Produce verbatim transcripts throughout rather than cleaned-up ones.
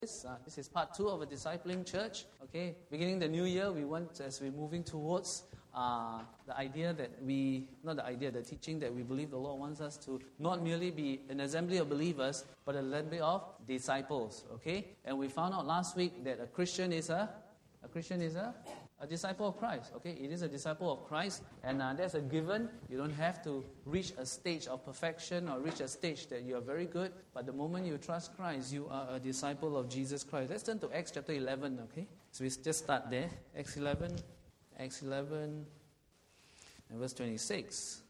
This, uh, this is part two of a discipling church. Okay, beginning the new year, we want, as we're moving towards uh, the idea that we, not the idea, the teaching that we believe the Lord wants us to not merely be an assembly of believers, but an assembly of disciples. Okay, and we found out last week that a Christian is a, a Christian is a, a disciple of Christ. Okay, it is a disciple of Christ, and uh, that's a given. You don't have to reach a stage of perfection or reach a stage that you are very good, but the moment you trust Christ, you are a disciple of Jesus Christ. Let's turn to Acts chapter eleven, okay? So we just start there. Acts eleven, Acts eleven, and verse twenty-six.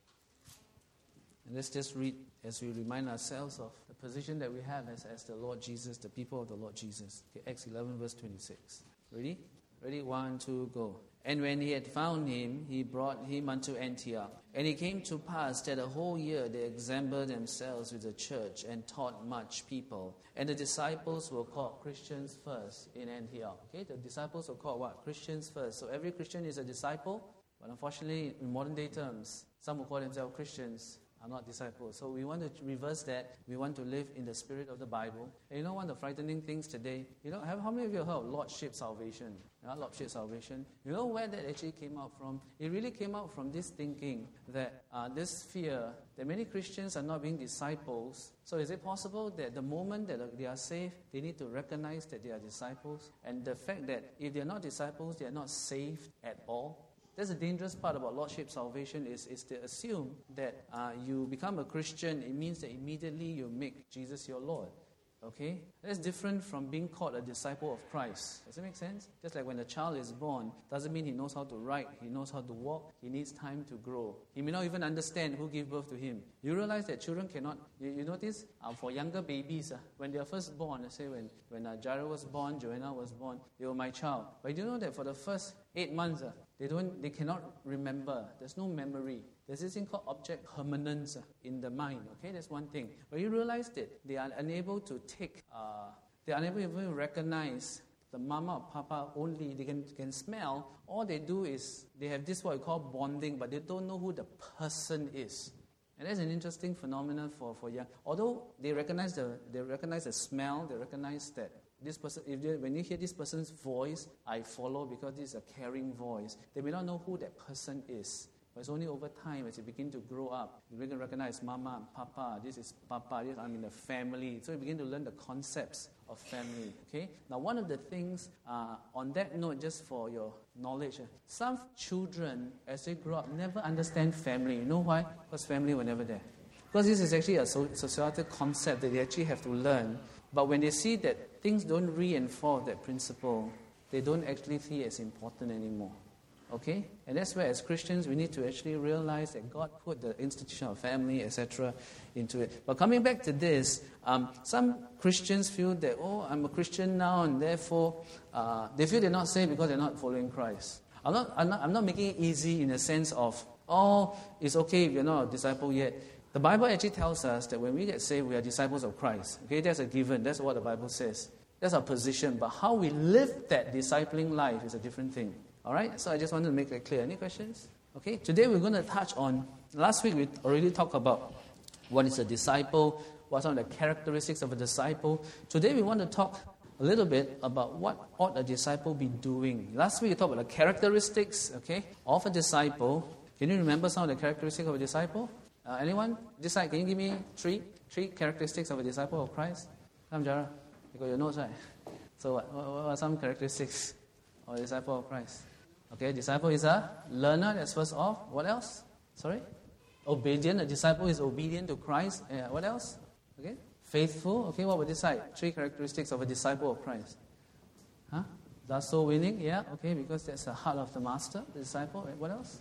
And let's just read as we remind ourselves of the position that we have as, as the Lord Jesus, the people of the Lord Jesus. Okay, Acts eleven, verse twenty-six. Ready? Ready? One, two, go. And when he had found him, he brought him unto Antioch. And it came to pass that a whole year they examined themselves with the church and taught much people. And the disciples were called Christians first in Antioch. Okay, the disciples were called what? Christians first. So every Christian is a disciple, but unfortunately, in modern day terms, some who call themselves Christians are not disciples. So we want to reverse that. We want to live in the spirit of the Bible. And you know one of the frightening things today? You know, have, how many of you have heard of Lordship salvation? You know, Lordship salvation. You know where that actually came out from? It really came out from this thinking that uh, this fear that many Christians are not being disciples. So is it possible that the moment that they are saved, they need to recognize that they are disciples? And the fact that if they are not disciples, they are not saved at all? That's the dangerous part about Lordship salvation is, is to assume that uh, you become a Christian, it means that immediately you make Jesus your Lord. Okay? That's different from being called a disciple of Christ. Does it make sense? Just like when a child is born, doesn't mean he knows how to write, he knows how to walk, he needs time to grow. He may not even understand who gave birth to him. You realize that children cannot, you, you notice, uh, for younger babies, uh, when they are first born, let's say when, when uh, Jared was born, Joanna was born, they were my child. But you know that for the first eight months, uh, They don't. They cannot remember. There's no memory. There's this thing called object permanence in the mind. Okay, that's one thing. But you realize that they are unable to take. Uh, they are unable to even recognize the mama or papa only. They can can smell. All they do is they have this what we call bonding, but they don't know who the person is. And that's an interesting phenomenon for for young. Although they recognize the they recognize the smell, they recognize that. This person, if they, when you hear this person's voice, I follow because this is a caring voice. They may not know who that person is. But it's only over time as you begin to grow up, you begin to recognize Mama, Papa, this is Papa, this I'm in the family. So you begin to learn the concepts of family. Okay. Now, one of the things uh, on that note, just for your knowledge, uh, some children as they grow up never understand family. You know why? Because family were never there. Because this is actually a societal concept that they actually have to learn. But when they see that things don't reinforce that principle, they don't actually see it as important anymore. Okay? And that's where as Christians we need to actually realize that God put the institution of family, et cetera into it. But coming back to this, um, some Christians feel that, oh, I'm a Christian now, and therefore uh, they feel they're not saved because they're not following Christ. I'm not, I'm not, I'm not making it easy in the sense of, oh, it's okay if you're not a disciple yet. The Bible actually tells us that when we get saved, we are disciples of Christ. Okay, that's a given. That's what the Bible says. That's our position. But how we live that discipling life is a different thing. All right? So I just wanted to make that clear. Any questions? Okay, today we're going to touch on, last week we already talked about what is a disciple, what are some of the characteristics of a disciple. Today we want to talk a little bit about what ought a disciple be doing. Last week we talked about the characteristics, okay, of a disciple. Can you remember some of the characteristics of a disciple? Uh, anyone? Decide, can you give me three three characteristics of a disciple of Christ? Come, Jara. You got your notes, right? So what, what, what are some characteristics of a disciple of Christ? Okay, disciple is a learner, that's first off. What else? Sorry? Obedient. A disciple is obedient to Christ. Uh, what else? Okay. Faithful. Okay, what would you say? Three characteristics of a disciple of Christ. Huh? Does soul winning? Yeah, okay, because that's the heart of the master, the disciple. What else?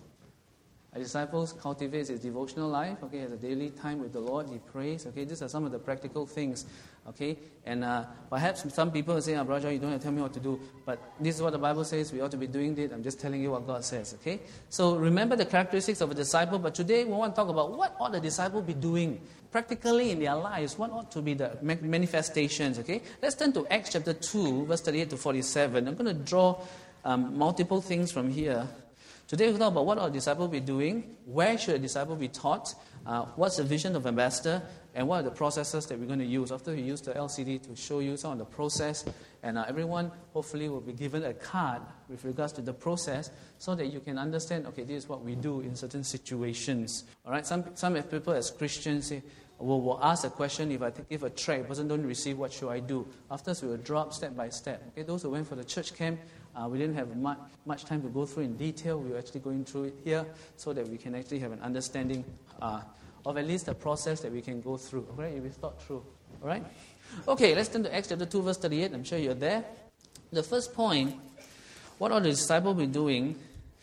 A disciple cultivates his devotional life, okay, has a daily time with the Lord, he prays, okay, these are some of the practical things, okay, and uh, perhaps some people will say, oh, Brother, you don't have to tell me what to do, but this is what the Bible says, we ought to be doing it, I'm just telling you what God says, okay, so remember the characteristics of a disciple, but today we want to talk about what ought the disciple be doing, practically in their lives, what ought to be the manifestations, okay, let's turn to Acts chapter two, verse thirty-eight to forty-seven, I'm going to draw um, multiple things from here. Today we'll talk about what our disciple be doing, where should a disciple be taught, uh, what's the vision of ambassador, and what are the processes that we're going to use. After we use the L C D to show you some of the process, and uh, everyone hopefully will be given a card with regards to the process so that you can understand, okay, this is what we do in certain situations. All right, some some people as Christians say, will will ask a question, if I give a tract, a person don't receive, what should I do? After we will drop step by step. Okay, those who went for the church camp, uh, we didn't have much, much time to go through in detail. We were actually going through it here so that we can actually have an understanding uh, of at least the process that we can go through. All right, if we thought through. All right? Okay, let's turn to Acts chapter two, verse thirty-eight. I'm sure you're there. The first point, what are the disciples be doing,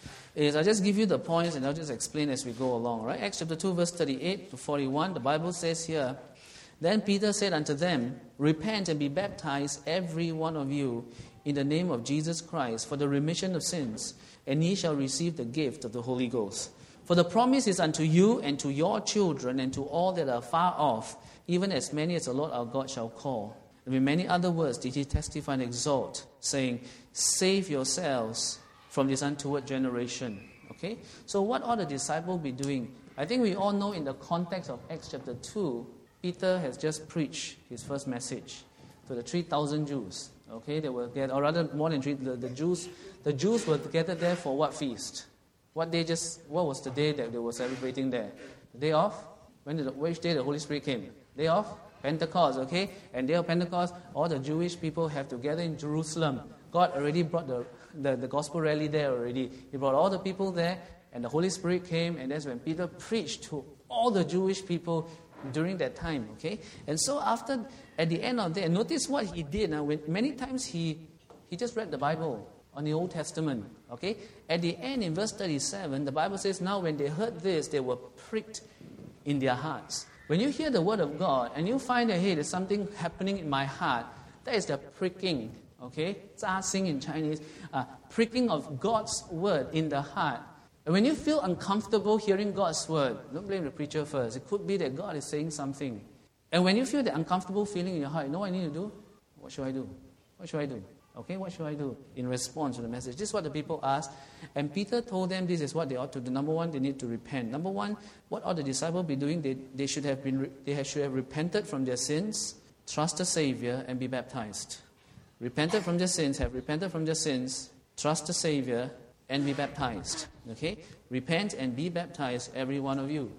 is I'll just give you the points and I'll just explain as we go along. Right? Acts chapter two, verse thirty-eight to forty-one, the Bible says here, Then Peter said unto them, Repent and be baptized, every one of you, in the name of Jesus Christ, for the remission of sins, and ye shall receive the gift of the Holy Ghost. For the promise is unto you and to your children and to all that are far off, even as many as the Lord our God shall call. And with many other words did he testify and exhort, saying, Save yourselves from this untoward generation. Okay? So what ought the disciples be doing? I think we all know in the context of Acts chapter two, Peter has just preached his first message to the three thousand Jews. Okay, they were gathered, or rather more than three, the, the Jews, the Jews were gathered there for what feast? What day just, what was the day that they were celebrating there? The day of? When did the, which day the Holy Spirit came? Day of Pentecost, okay? And day of Pentecost, all the Jewish people have to gather in Jerusalem. God already brought the, the, the gospel rally there already. He brought all the people there, and the Holy Spirit came, and that's when Peter preached to all the Jewish people during that time, okay? And so after, at the end of that, notice what he did. Now, when, many times he, he just read the Bible on the Old Testament, okay? At the end, in verse thirty-seven, the Bible says, Now when they heard this, they were pricked in their hearts. When you hear the word of God, and you find that, hey, there's something happening in my heart, that is the pricking, okay? 扎心 in Chinese, uh, pricking of God's word in the heart. And when you feel uncomfortable hearing God's word, don't blame the preacher first. It could be that God is saying something. And when you feel the uncomfortable feeling in your heart, you know what I need to do? What should I do? What should I do? Okay, what should I do in response to the message? This is what the people asked. And Peter told them this is what they ought to do. Number one, they need to repent. Number one, what ought the disciples be doing? They, they should have been they have, should have repented from their sins, trust the Savior, and be baptized. Repented from their sins, have repented from their sins, trust the Savior, and be baptized. Okay? Repent and be baptized, every one of you.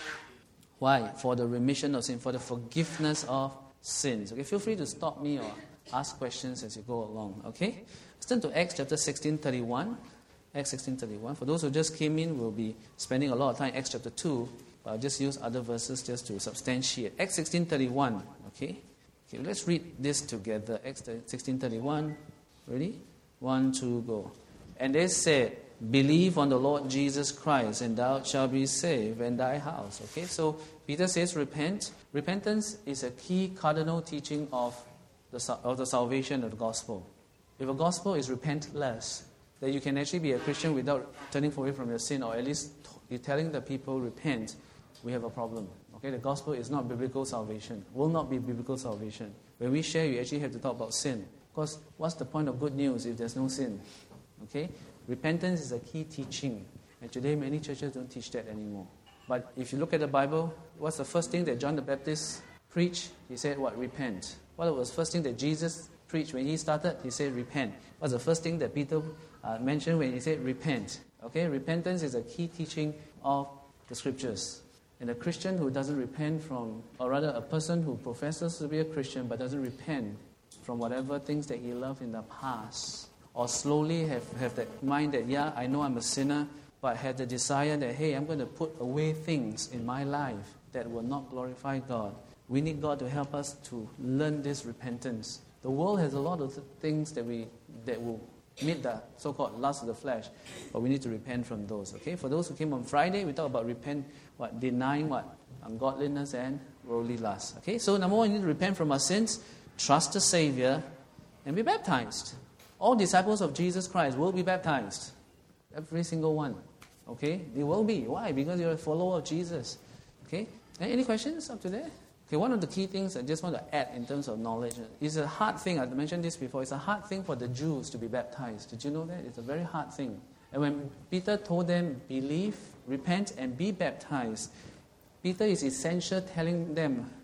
Why? For the remission of sin, for the forgiveness of sins. Okay, feel free to stop me or ask questions as you go along. Okay? Let's turn to Acts chapter sixteen thirty-one. Acts sixteen thirty-one. For those who just came in, we'll be spending a lot of time in Acts chapter two, but I'll just use other verses just to substantiate. Acts sixteen thirty-one. Okay? Okay, let's read this together. Acts sixteen thirty-one. Ready? One, two, go. And they said, Believe on the Lord Jesus Christ, and thou shalt be saved, and thy house. Okay, so Peter says, repent. Repentance is a key cardinal teaching of the, of the salvation of the gospel. If a gospel is repentless, that you can actually be a Christian without turning away from your sin, or at least you're telling the people, repent, we have a problem. Okay, the gospel is not biblical salvation, will not be biblical salvation. When we share, you actually have to talk about sin. Because what's the point of good news if there's no sin? Okay? Repentance is a key teaching. And today many churches don't teach that anymore. But if you look at the Bible, what's the first thing that John the Baptist preached? He said, what? Repent. What was the first thing that Jesus preached when he started? He said, repent. What's the first thing that Peter uh, mentioned when he said, repent? Okay? Repentance is a key teaching of the Scriptures. And a Christian who doesn't repent from, or rather a person who professes to be a Christian but doesn't repent from whatever things that he loved in the past, or slowly have, have that mind that, yeah, I know I'm a sinner, but had the desire that, hey, I'm going to put away things in my life that will not glorify God. We need God to help us to learn this repentance. The world has a lot of things that we that will meet the so-called lust of the flesh, but we need to repent from those. Okay, for those who came on Friday, we talked about repent, what denying what ungodliness and worldly lust. Okay, so number one, we need to repent from our sins, trust the Savior, and be baptized. All disciples of Jesus Christ will be baptized. Every single one. Okay? They will be. Why? Because you're a follower of Jesus. Okay? Any questions up to there? Okay, one of the key things I just want to add in terms of knowledge is a hard thing. I mentioned this before. It's a hard thing for the Jews to be baptized. Did you know that? It's a very hard thing. And when Peter told them, believe, repent, and be baptized, Peter is essentially telling them,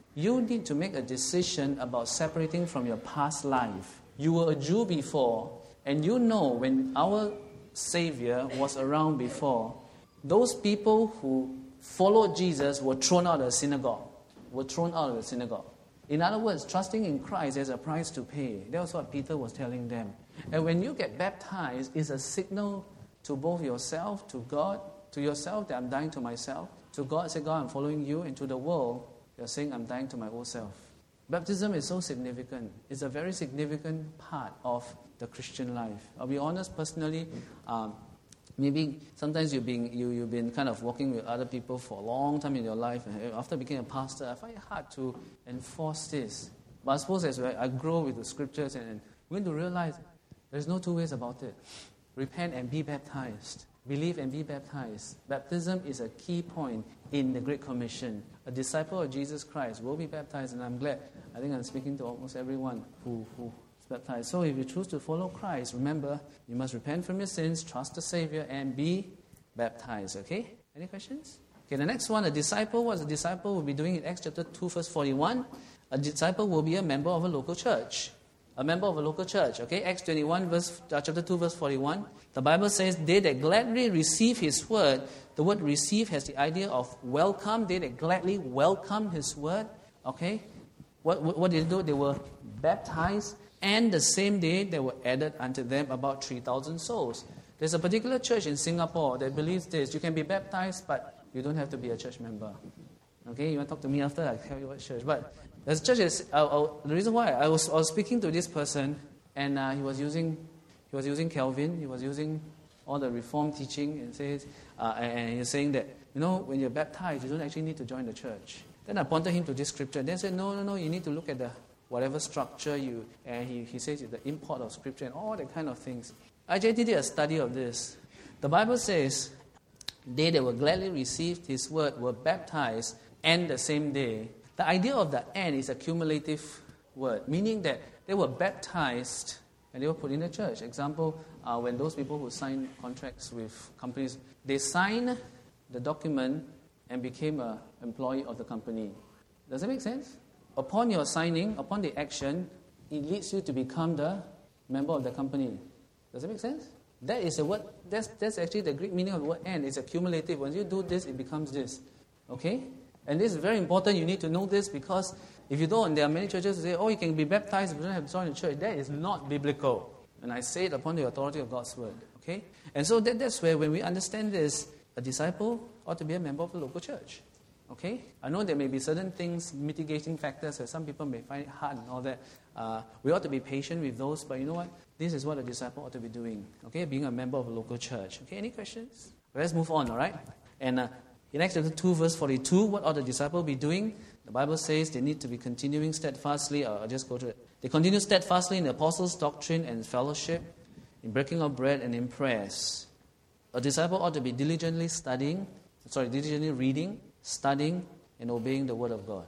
you need to make a decision about separating from your past life. You were a Jew before, and you know when our Savior was around before, those people who followed Jesus were thrown out of the synagogue, were thrown out of the synagogue. In other words, trusting in Christ, there's a price to pay. That was what Peter was telling them. And when you get baptized, it's a signal to both yourself, to God, to yourself that I'm dying to myself, to God, say, God, I'm following you, and to the world, you're saying I'm dying to my old self. Baptism is so significant. It's a very significant part of the Christian life. I'll be honest, personally, um, maybe sometimes you've been, you, you've been kind of walking with other people for a long time in your life, and after becoming a pastor, I find it hard to enforce this. But I suppose as I grow with the scriptures, and, and I'm going to realize there's no two ways about it. Repent and be baptized. Believe and be baptized. Baptism is a key point in the Great Commission. A disciple of Jesus Christ will be baptized, and I'm glad. I think I'm speaking to almost everyone who, who is baptized. So if you choose to follow Christ, remember, you must repent from your sins, trust the Savior, and be baptized. Okay? Any questions? Okay, the next one, a disciple. What a disciple will be doing in Acts chapter two, verse forty-one. A disciple will be a member of a local church. A member of a local church. Okay, Acts twenty-one, verse, uh, chapter two, verse forty-one. The Bible says, they that gladly receive his word. The word receive has the idea of welcome. They that gladly welcome his word. Okay, what, what, what did they do? They were baptized, and the same day there were added unto them about three thousand souls. There's a particular church in Singapore that believes this. You can be baptized, but you don't have to be a church member. Okay, you want to talk to me after? I'll tell you what church. But there's churches. Uh, uh, the reason why I was, I was speaking to this person, and uh, he was using, he was using Calvin. He was using all the Reformed teaching, and says, uh, and he's saying that, you know, when you're baptized, you don't actually need to join the church. Then I pointed him to this scripture. Then I said, no, no, no. You need to look at the whatever structure you. And he he says the import of scripture and all that kind of things. I just did a study of this. The Bible says, they that were gladly received his word were baptized, and the same day. The idea of the "and" is a cumulative word, meaning that they were baptized and they were put in the church. Example, uh, when those people who sign contracts with companies, they sign the document and became an employee of the company. Does that make sense? Upon your signing, upon the action, it leads you to become the member of the company. Does that make sense? That is a word. That's that's actually the Greek meaning of the word "and." It's a cumulative. Once you do this, it becomes this. Okay? And this is very important. You need to know this, because if you don't, there are many churches who say, oh, you can be baptized, but you don't have to join the church. That is not biblical. And I say it upon the authority of God's word. Okay? And so that, that's where, when we understand this, a disciple ought to be a member of the local church. Okay? I know there may be certain things, mitigating factors, that some people may find it hard and all that. Uh, we ought to be patient with those, but you know what? This is what a disciple ought to be doing. Okay? Being a member of a local church. Okay? Any questions? Let's move on, all right? And uh, in Acts chapter two, verse forty-two, what ought the disciple be doing? The Bible says they need to be continuing steadfastly. I'll just go to it. They continue steadfastly in the apostles' doctrine and fellowship, in breaking of bread and in prayers. A disciple ought to be diligently studying, sorry, diligently reading, studying, and obeying the word of God.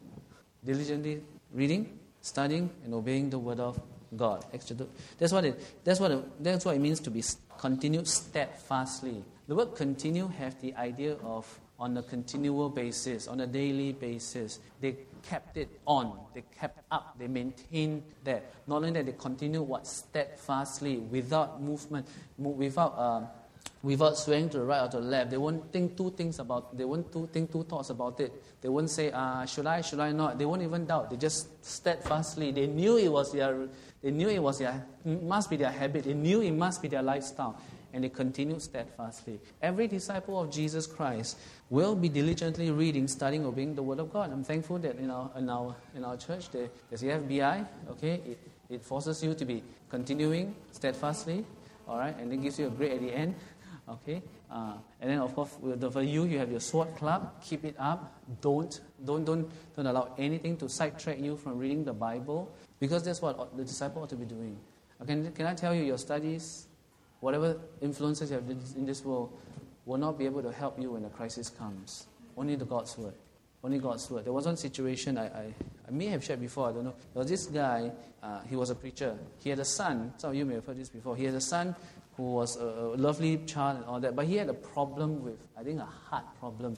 Diligently reading, studying, and obeying the word of God. That's what it. That's what. It, that's what it means to be continued steadfastly. The word "continue" have the idea of on a continual basis, on a daily basis. They kept it on. They kept up. They maintained that. Not only that, they continue what steadfastly, without movement, without. Uh, Without swaying to the right or to the left. They won't think two things about. They won't two, think two thoughts about it. They won't say, uh, "Should I? Should I not?" They won't even doubt. They just steadfastly. They knew it was their. They knew it was their. Must be their habit. They knew it must be their lifestyle, and they continued steadfastly. Every disciple of Jesus Christ will be diligently reading, studying, obeying the word of God. I'm thankful that in our in our in our church there, there's the F B I. Okay, it, it forces you to be continuing steadfastly. All right, and it gives you a grade at the end. Okay, uh, and then of course for you, you have your sword club. Keep it up. Don't, don't, don't, don't allow anything to sidetrack you from reading the Bible, because that's what the disciple ought to be doing. Okay, can I tell you, your studies, whatever influences you have in this world, will not be able to help you when a crisis comes. Only the God's word. Only God's word. There was one situation I, I, I may have shared before. I don't know. There was this guy. Uh, he was a preacher. He had a son. Some of you may have heard this before. He had a son who was a, a lovely child and all that, but he had a problem with, I think, a heart problem.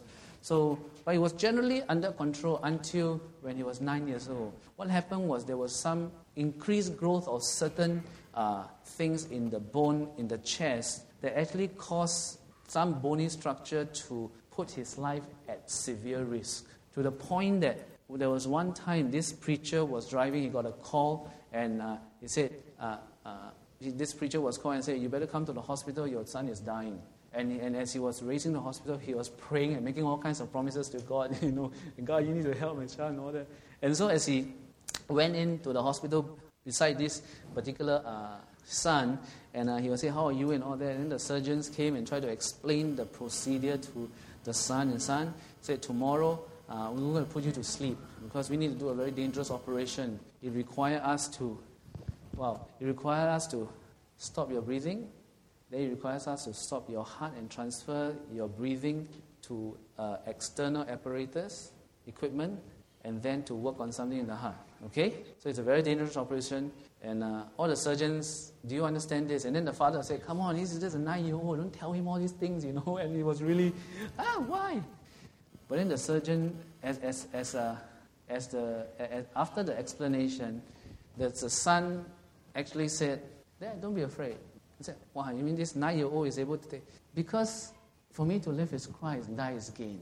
So, but he was generally under control until when he was nine years old. What happened was there was some increased growth of certain uh, things in the bone, in the chest, that actually caused some bony structure to put his life at severe risk. To the point that there was one time this preacher was driving, he got a call, and uh, he said, uh, uh, this preacher was called and said, you better come to the hospital, your son is dying. And, and as he was raising the hospital, he was praying and making all kinds of promises to God, you know, God, you need to help my child and all that. And so as he went into the hospital beside this particular uh, son, and uh, he was saying, how are you and all that, and then the surgeons came and tried to explain the procedure to the son, and son said, tomorrow uh, we're going to put you to sleep because we need to do a very dangerous operation. It requires us to, wow, it requires us to stop your breathing. Then it requires us to stop your heart and transfer your breathing to uh, external apparatus, equipment, and then to work on something in the heart. Okay? So it's a very dangerous operation. And uh, all the surgeons, do you understand this? And then the father said, come on, this is just a nine-year-old. Don't tell him all these things, you know. And he was really, ah, why? But then the surgeon, as as as uh, as the as, after the explanation, the, the son actually said, Dad, don't be afraid. He said, wow, you mean this nine-year-old is able to take? Because for me to live is Christ, die is gain.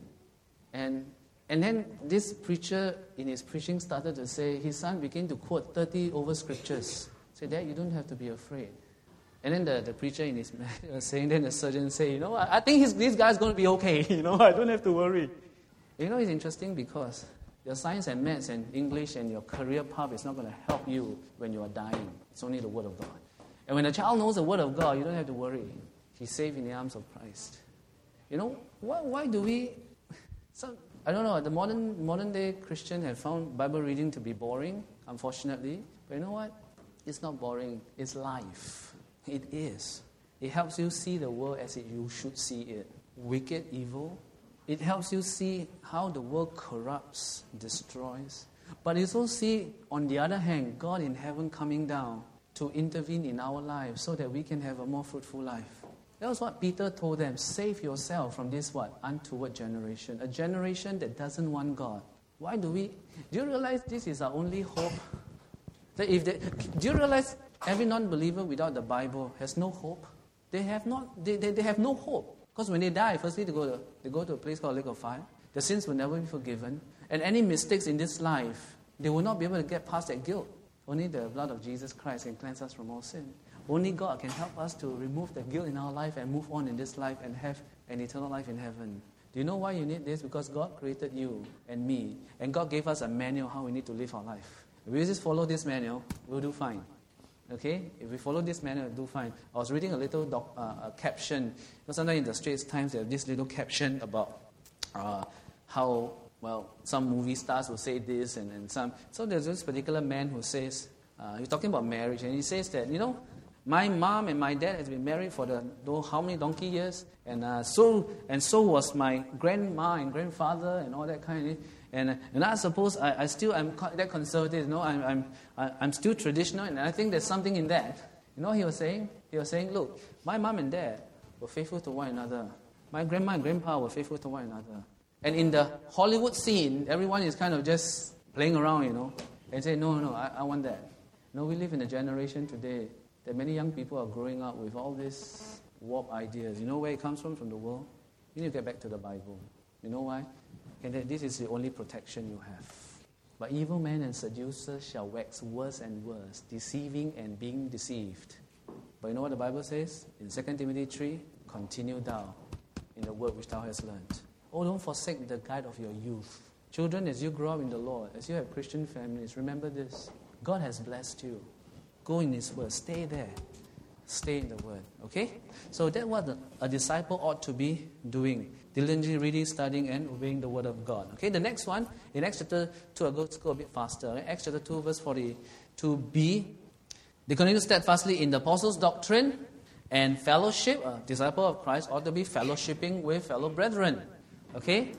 And and then this preacher in his preaching started to say, his son began to quote thirty over scriptures. Say, Dad, you don't have to be afraid. And then the, the preacher in his was saying, then the surgeon say, you know, I, I think his, this guy's going to be okay. You know, I don't have to worry. You know, it's interesting because your science and maths and English and your career path is not going to help you when you are dying. It's only the Word of God. And when a child knows the Word of God, you don't have to worry. He's safe in the arms of Christ. You know, why, why do we... Some, I don't know, the modern modern day Christian have found Bible reading to be boring, unfortunately. But you know what? It's not boring. It's life. It is. It helps you see the world as it, you should see it. Wicked, evil. It helps you see how the world corrupts, destroys. But you also see, on the other hand, God in heaven coming down to intervene in our lives so that we can have a more fruitful life. That was what Peter told them. Save yourself from this what? Untoward generation. A generation that doesn't want God. Why do we... Do you realize this is our only hope? That if they, do you realize every non-believer without the Bible has no hope? They have not. They, they, they have no hope. Because when they die, firstly they go to they go to a place called Lake of Fire. Their sins will never be forgiven. And any mistakes in this life, they will not be able to get past that guilt. Only the blood of Jesus Christ can cleanse us from all sin. Only God can help us to remove the guilt in our life and move on in this life and have an eternal life in heaven. Do you know why you need this? Because God created you and me. And God gave us a manual how we need to live our life. If we just follow this manual, we'll do fine. Okay? If we follow this manual, we'll do fine. I was reading a little doc, uh, a caption. You know, sometimes in the Straits Times, they have this little caption about uh, how, well, some movie stars will say this and, and some. So there's this particular man who says, uh, he's talking about marriage, and he says that, you know, my mom and my dad has been married for the know how many donkey years, and uh, so and so was my grandma and grandfather and all that kind of thing. And and I suppose I, I still am that conservative, you know, I'm I'm I'm still traditional, and I think there's something in that. You know what he was saying? He was saying, look, my mom and dad were faithful to one another. My grandma and grandpa were faithful to one another. And in the Hollywood scene, everyone is kind of just playing around, you know, and say, no, no, I, I want that. No, we live in a generation today that many young people are growing up with all these warped ideas. You know where it comes from? From the world. You need to get back to the Bible. You know why? And that this is the only protection you have. But evil men and seducers shall wax worse and worse, deceiving and being deceived. But you know what the Bible says? In Second Timothy three, continue thou in the word which thou hast learned. Oh, don't forsake the guide of your youth. Children, as you grow up in the Lord, as you have Christian families, remember this. God has blessed you. Go in His word. Stay there. Stay in the word. Okay? So that's what a disciple ought to be doing. Diligently reading, studying, and obeying the word of God. Okay, the next one, in Acts chapter two, I'll go, let's go a bit faster. Right? Acts chapter two, verse forty-two b. They continue steadfastly in the apostles' doctrine and fellowship. A disciple of Christ ought to be fellowshipping with fellow brethren. Okay?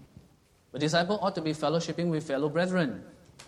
A disciple ought to be fellowshipping with fellow brethren.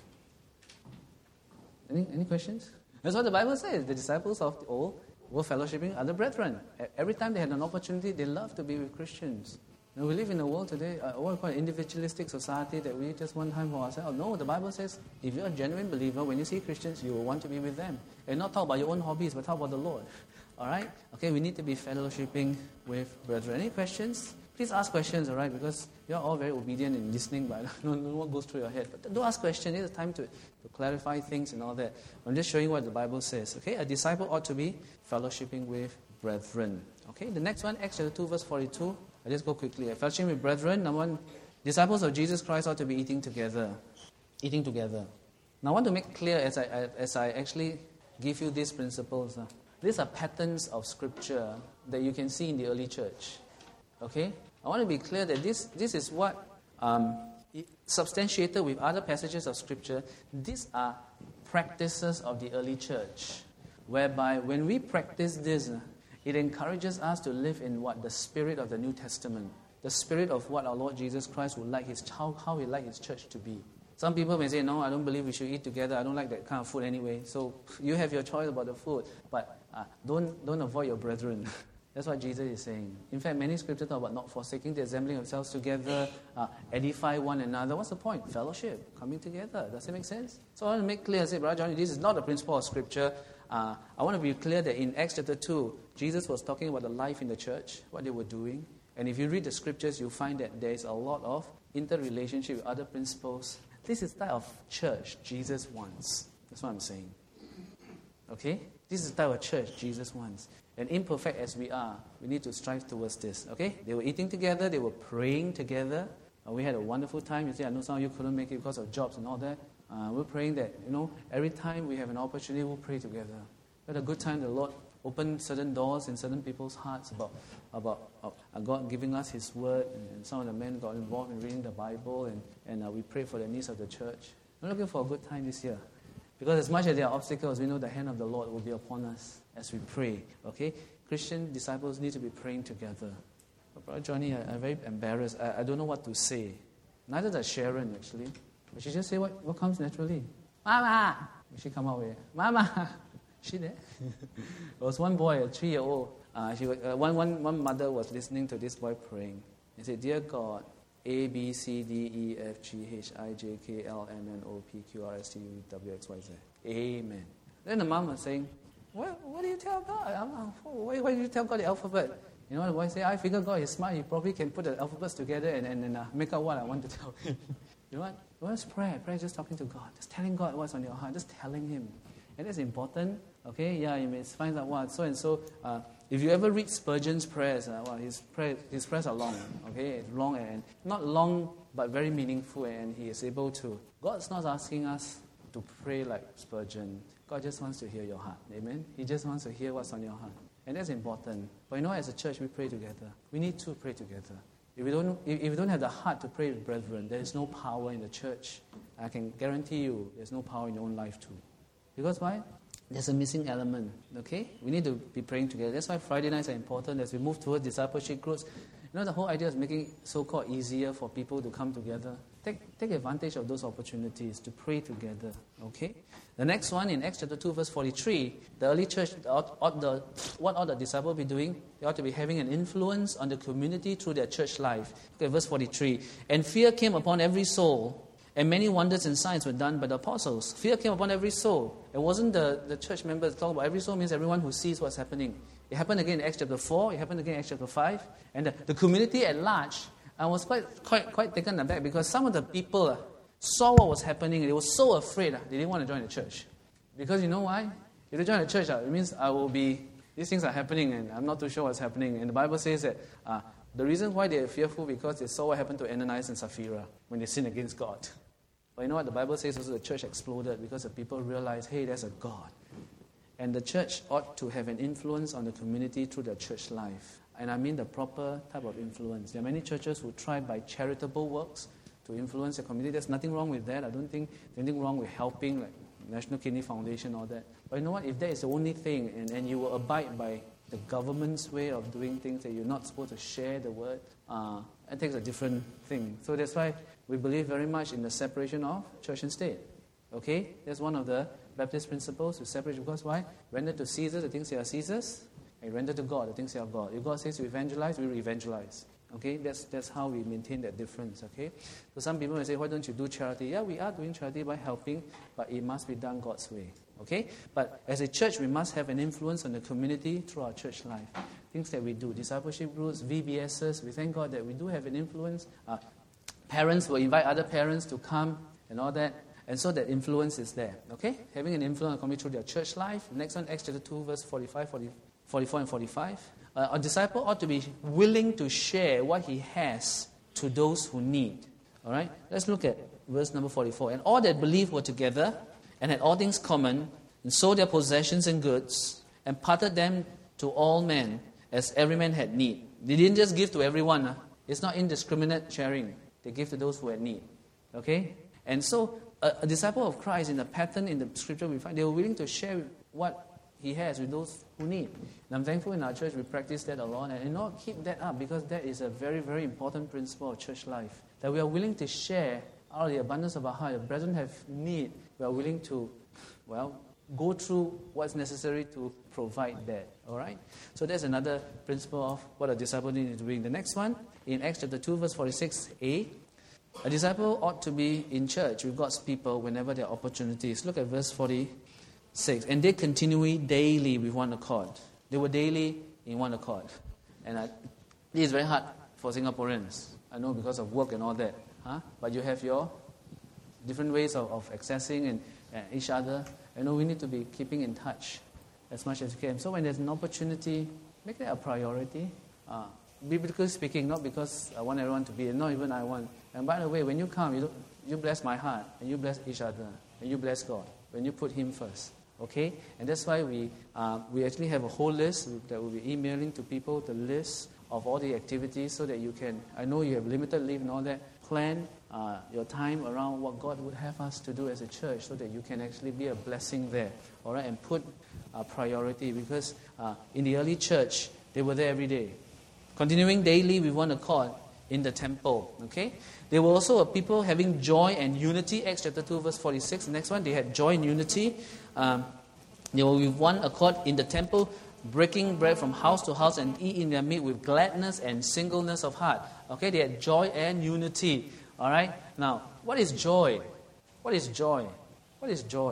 Any, any questions? That's what the Bible says. The disciples of the old were fellowshipping other brethren. Every time they had an opportunity, they loved to be with Christians. You know, we live in a world today, uh, what we call an individualistic society, that we just want time for ourselves. No, the Bible says, if you're a genuine believer, when you see Christians, you will want to be with them. And not talk about your own hobbies, but talk about the Lord. All right? Okay, we need to be fellowshipping with brethren. Any questions? Please ask questions, all right? Because you're all very obedient in listening, but I don't know what goes through your head. But don't ask questions. It's time to, to clarify things and all that. I'm just showing what the Bible says. Okay, a disciple ought to be fellowshipping with brethren. Okay, the next one, Acts chapter two, verse forty-two. I'll just go quickly. Fellowshipping with brethren. Number one, disciples of Jesus Christ ought to be eating together. Eating together. Now, I want to make clear as I, I as I actually give you these principles. Uh, these are patterns of Scripture that you can see in the early church. Okay? I want to be clear that this, this is what, um, substantiated with other passages of Scripture, these are practices of the early church, whereby when we practice this, uh, it encourages us to live in what? The spirit of the New Testament. The spirit of what our Lord Jesus Christ would like his how, how he would like his church to be. Some people may say, no, I don't believe we should eat together. I don't like that kind of food anyway. So you have your choice about the food. But uh, don't, don't avoid your brethren. That's what Jesus is saying. In fact, many scriptures talk about not forsaking the assembling of themselves together, uh, edify one another. What's the point? Fellowship, coming together. Does it make sense? So I want to make clear, I say, Brother Johnny, this is not a principle of Scripture. Uh, I want to be clear that in Acts chapter two, Jesus was talking about the life in the church, what they were doing. And if you read the Scriptures, you'll find that there is a lot of interrelationship with other principles. This is the type of church Jesus wants. That's what I'm saying. Okay? This is the type of church Jesus wants. And imperfect as we are, we need to strive towards this. Okay? They were eating together. They were praying together. Uh, we had a wonderful time. You see, I know some of you couldn't make it because of jobs and all that. Uh, we're praying that, you know, every time we have an opportunity, we'll pray together. We had a good time. The Lord opened certain doors in certain people's hearts about, about uh, God giving us His Word. And, and some of the men got involved in reading the Bible. And, and uh, we prayed for the needs of the church. We're looking for a good time this year. Because as much as there are obstacles, we know the hand of the Lord will be upon us as we pray. Okay? Christian disciples need to be praying together. But Brother Johnny, I, I'm very embarrassed. I, I don't know what to say. Neither does Sharon, actually. But she just say what, what comes naturally. Mama! She come out with, Mama! She there? There was one boy, a three-year-old. Uh, she was, uh, one, one, one mother was listening to this boy praying. He said, Dear God, A, B, C, D, E, F, G, H, I, J, K, L, M, N, O, P, Q, R, S, T, U, W, X, Y, Z. Amen. Then the mom was saying, What, what do you tell God? Why, why do you tell God the alphabet? You know what the boy say? I figure God is smart. He probably can put the alphabets together and, and, and uh, make out what I want to tell him. You know what? What's prayer? Prayer is just talking to God. Just telling God what's on your heart. Just telling Him. And that's important. Okay? Yeah, you may find out what. So and so. Uh, if you ever read Spurgeon's prayers, uh, well, his, prayer, his prayers are long. Okay? It's long and not long, but very meaningful. And he is able to. God's not asking us to pray like Spurgeon. God just wants to hear your heart. Amen? He just wants to hear what's on your heart. And that's important. But you know, as a church, we pray together. We need to pray together. If we don't, if we don't have the heart to pray with brethren, there is no power in the church. I can guarantee you, there's no power in your own life too. Because why? There's a missing element. Okay, we need to be praying together. That's why Friday nights are important as we move towards discipleship groups. You know, the whole idea is making it so-called easier for people to come together. Take take advantage of those opportunities to pray together. Okay. The next one in Acts chapter two, verse forty-three, the early church, ought, ought the, what ought the disciples be doing? They ought to be having an influence on the community through their church life. Okay, verse forty-three. And fear came upon every soul, and many wonders and signs were done by the apostles. Fear came upon every soul. It wasn't the, the church members talking about every soul, means everyone who sees what's happening. It happened again in Acts chapter four, it happened again in Acts chapter five, and the, the community at large, I was quite quite quite taken aback because some of the people uh, saw what was happening and they were so afraid uh, they didn't want to join the church. Because you know why? If they join the church, uh, it means I will be, these things are happening and I'm not too sure what's happening. And the Bible says that uh, the reason why they are fearful because they saw what happened to Ananias and Sapphira when they sinned against God. But you know what? The Bible says also the church exploded because the people realized, hey, there's a God. And the church ought to have an influence on the community through their church life. And I mean the proper type of influence. There are many churches who try by charitable works to influence the community. There's nothing wrong with that. I don't think there's anything wrong with helping, like National Kidney Foundation, all that. But you know what? If that is the only thing, and, and you will abide by the government's way of doing things, that you're not supposed to share the word, uh, it takes a different thing. So that's why we believe very much in the separation of church and state. Okay? That's one of the Baptist principles, to separate. Because why? Render to Caesar the things that are Caesar's, and render to God the things that are God. If God says to evangelize, we will evangelize. Okay, that's that's how we maintain that difference. Okay, so some people may say, why don't you do charity? Yeah, we are doing charity by helping, but it must be done God's way. Okay, but as a church, we must have an influence on the community through our church life. Things that we do, discipleship groups, V B Ss. We thank God that we do have an influence. Uh, parents will invite other parents to come and all that, and so that influence is there. Okay, having an influence on community through their church life. Next one, Acts chapter two, verse forty-five, forty, forty-four, and forty-five. Uh, a disciple ought to be willing to share what he has to those who need. All right? Let's look at verse number forty-four. And all that believed were together and had all things common, and sold their possessions and goods, and parted them to all men, as every man had need. They didn't just give to everyone. Huh? It's not indiscriminate sharing. They give to those who had need. Okay? And so, a, a disciple of Christ, in the pattern in the scripture we find, they were willing to share what he has with those who need. And I'm thankful in our church we practice that a lot. And you know, keep that up, because that is a very, very important principle of church life. That we are willing to share out of the abundance of our heart. If brethren have need, we are willing to, well, go through what's necessary to provide that. All right? So that's another principle of what a disciple needs to bring. The next one, in Acts chapter two, verse forty-six a, a disciple ought to be in church with God's people whenever there are opportunities. Look at verse forty-six. And they continually, daily with one accord. They were daily in one accord. And I, this is very hard for Singaporeans. I know, because of work and all that. Huh? But you have your different ways of, of accessing and, and each other. You know, we need to be keeping in touch as much as we can. So when there's an opportunity, make that a priority. Uh, biblically speaking, not because I want everyone to be, not even I want. And by the way, when you come, you, you bless my heart, and you bless each other, and you bless God, when you put Him first. Okay? And that's why we uh, we actually have a whole list that we'll be emailing to people, the list of all the activities, so that you can, I know you have limited leave and all that, plan uh, your time around what God would have us to do as a church, so that you can actually be a blessing there. All right? And put a priority, because uh, in the early church, they were there every day, continuing daily with one accord in the temple. Okay? There were also a people having joy and unity. Acts chapter two, verse forty-six. The next one, they had joy and unity. Um, they were with one accord in the temple, breaking bread from house to house and eating their meat with gladness and singleness of heart. Okay, they had joy and unity. All right? Now, what is joy? What is joy? What is joy?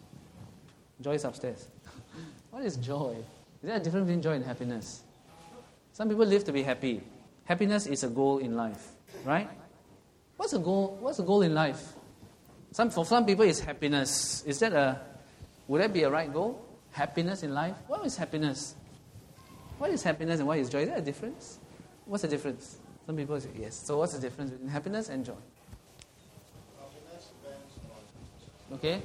Joy is upstairs. What is joy? Is there a difference between joy and happiness? Some people live to be happy. Happiness is a goal in life, right? What's a goal? What's a goal in life? Some for some people, it's happiness. Is that a? Would that be a right goal? Happiness in life. What is happiness? What is happiness and what is joy? Is there a difference? What's the difference? Some people say yes. So what's the difference between happiness and joy? Happiness depends on. Okay.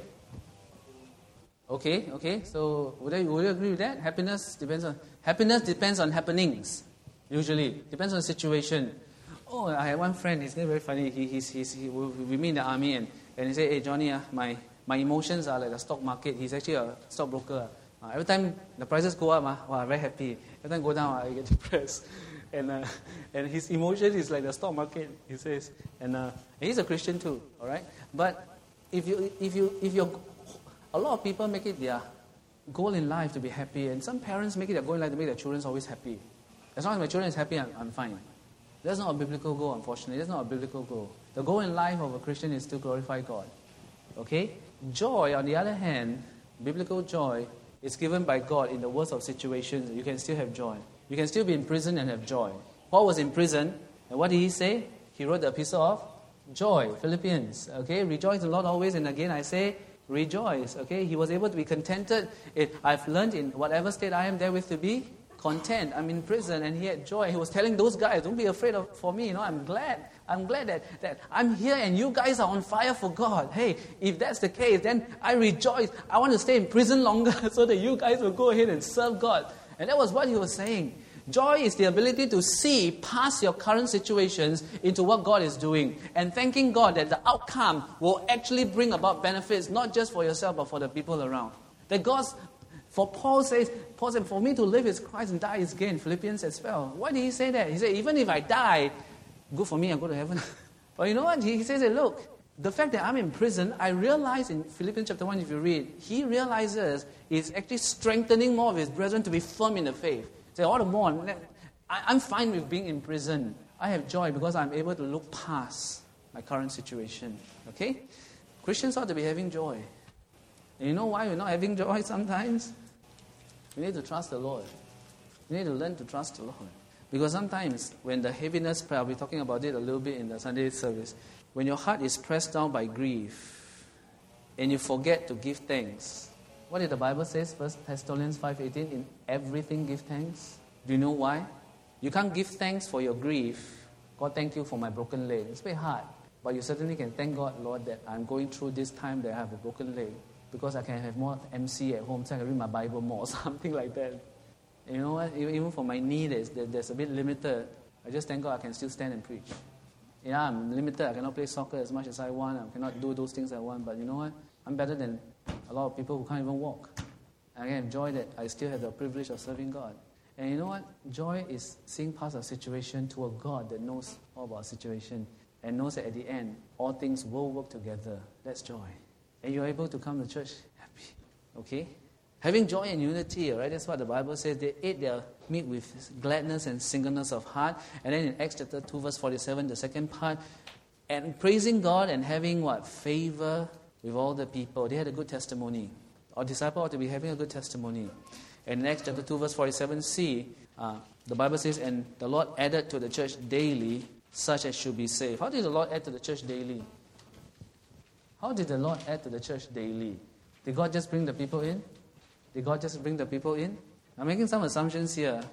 Okay. Okay. So would I, would you agree with that? Happiness depends on happiness depends on happenings. Usually depends on the situation. Oh, I had one friend. He's very funny. He he's, he's he we meet in the army and, and he said, "Hey Johnny, uh, my my emotions are like the stock market." He's actually a stockbroker. Uh, every time the prices go up, uh, wow, very happy. Every time go down, uh, I get depressed. And uh, and his emotion is like the stock market. He says, and, uh, and he's a Christian too. All right, but if you if you if you a lot of people make it their goal in life to be happy, and some parents make it their goal in life to make their children always happy. As long as my children is happy, I'm, I'm fine. That's not a biblical goal, unfortunately. That's not a biblical goal. The goal in life of a Christian is to glorify God. Okay? Joy, on the other hand, biblical joy is given by God in the worst of situations. You can still have joy. You can still be in prison and have joy. Paul was in prison, and what did he say? He wrote the epistle of joy, Philippians. Okay? Rejoice in the Lord always, and again I say, rejoice. Okay? He was able to be contented. It, I've learned in whatever state I am therewith to be content. I'm in prison, and he had joy. He was telling those guys, don't be afraid of for me. You know, I'm glad. I'm glad that, that I'm here and you guys are on fire for God. Hey, if that's the case, then I rejoice. I want to stay in prison longer so that you guys will go ahead and serve God. And that was what he was saying. Joy is the ability to see past your current situations into what God is doing, and thanking God that the outcome will actually bring about benefits, not just for yourself, but for the people around. That God's For Paul says, Paul said, for me to live is Christ and die is gain. Philippians as well. Why did he say that? He said, even if I die, good for me, I go to heaven. But you know what? He, he says, look, the fact that I'm in prison, I realize in Philippians chapter one, if you read, he realizes he's actually strengthening more of his brethren to be firm in the faith. Say, all the more, I, I'm fine with being in prison. I have joy because I'm able to look past my current situation. Okay? Christians ought to be having joy. And you know why we're not having joy sometimes? We need to trust the Lord. We need to learn to trust the Lord. Because sometimes when the heaviness, I'll be talking about it a little bit in the Sunday service, when your heart is pressed down by grief and you forget to give thanks. What did the Bible say? First Thessalonians five eighteen, in everything give thanks. Do you know why? You can't give thanks for your grief. God, thank you for my broken leg. It's very hard. But you certainly can thank God, Lord, that I'm going through this time that I have a broken leg. Because I can have more M C at home, so I can read my Bible more, something like that. And you know what? Even for my knee, there's, there's a bit limited. I just thank God I can still stand and preach. Yeah, I'm limited. I cannot play soccer as much as I want. I cannot do those things I want. But you know what? I'm better than a lot of people who can't even walk. And I can enjoy that I still have the privilege of serving God. And you know what? Joy is seeing past our situation to a God that knows all about our situation and knows that at the end, all things will work together. That's joy. And you're able to come to church happy. Okay? Having joy and unity, right? That's what the Bible says. They ate their meat with gladness and singleness of heart. And then in Acts chapter two, verse forty-seven, the second part, and praising God and having what? Favor with all the people. They had a good testimony. Our disciple ought to be having a good testimony. And in Acts chapter two, verse forty-seven c, uh, the Bible says, and the Lord added to the church daily such as should be saved. How did the Lord add to the church daily? How did the Lord add to the church daily? Did God just bring the people in? Did God just bring the people in? I'm making some assumptions here.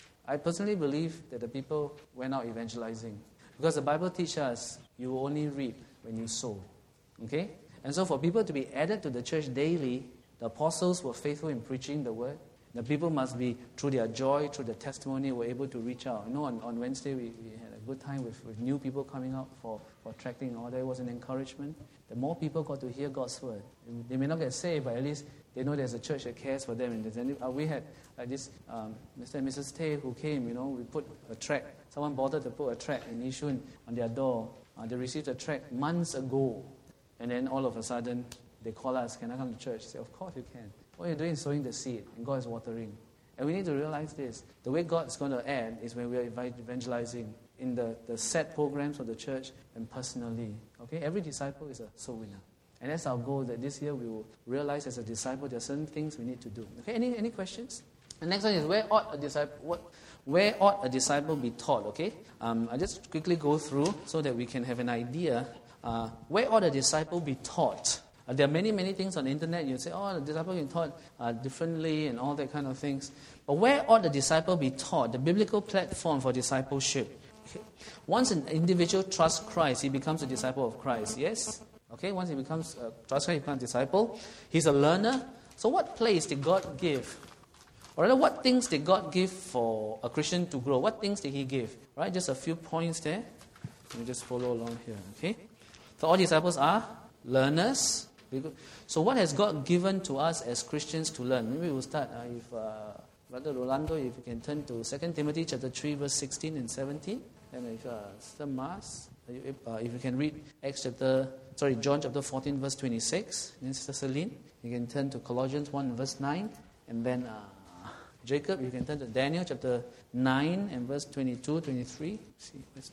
I personally believe that the people went out evangelizing. Because the Bible teaches us, you will only reap when you sow. Okay? And so for people to be added to the church daily, the apostles were faithful in preaching the word. The people must be, through their joy, through their testimony, were able to reach out. You know, on, on Wednesday, we, we had a good time with, with new people coming out for, for tracting and all that. It was an encouragement. The more people got to hear God's word. They may not get saved, but at least they know there's a church that cares for them. And there's any, uh, we had like this um, Mister and Missus Tay who came, you know, we put a tract. Someone bothered to put a tract in Yishun on their door. Uh, they received a tract months ago. And then all of a sudden, they call us, can I come to church? I say, of course you can. What you're doing is sowing the seed, and God is watering. And we need to realize this. The way God is going to add is when we are evangelizing in the, the set programs of the church and personally. Okay, every disciple is a soul winner. And that's our goal, that this year we will realize as a disciple there are certain things we need to do. Okay, any any questions? The next one is, where ought a disciple what, where ought a disciple be taught? Okay, um, I'll just quickly go through so that we can have an idea. Uh, where ought a disciple be taught? Uh, there are many, many things on the internet. You say, oh, the disciple can be taught uh, differently and all that kind of things. But where ought the disciple be taught? The biblical platform for discipleship. Okay. Once an individual trusts Christ, he becomes a disciple of Christ. Yes? Okay, once he becomes a trust Christ, he becomes a disciple. He's a learner. So what place did God give? Or rather, what things did God give for a Christian to grow? What things did he give? Right, just a few points there. Let me just follow along here. Okay? So all disciples are learners. So what has God given to us as Christians to learn? Maybe we'll start uh, if uh, Brother Rolando, if you can turn to Second Timothy chapter three, verse sixteen and seventeen. And if uh, Sister Mas, if, uh, if you can read Acts chapter, sorry, John chapter fourteen, verse twenty-six. And Sister Celine, you can turn to Colossians one, verse nine. And then uh, Jacob, you can turn to Daniel chapter nine and verse twenty-two, twenty-three. See, verse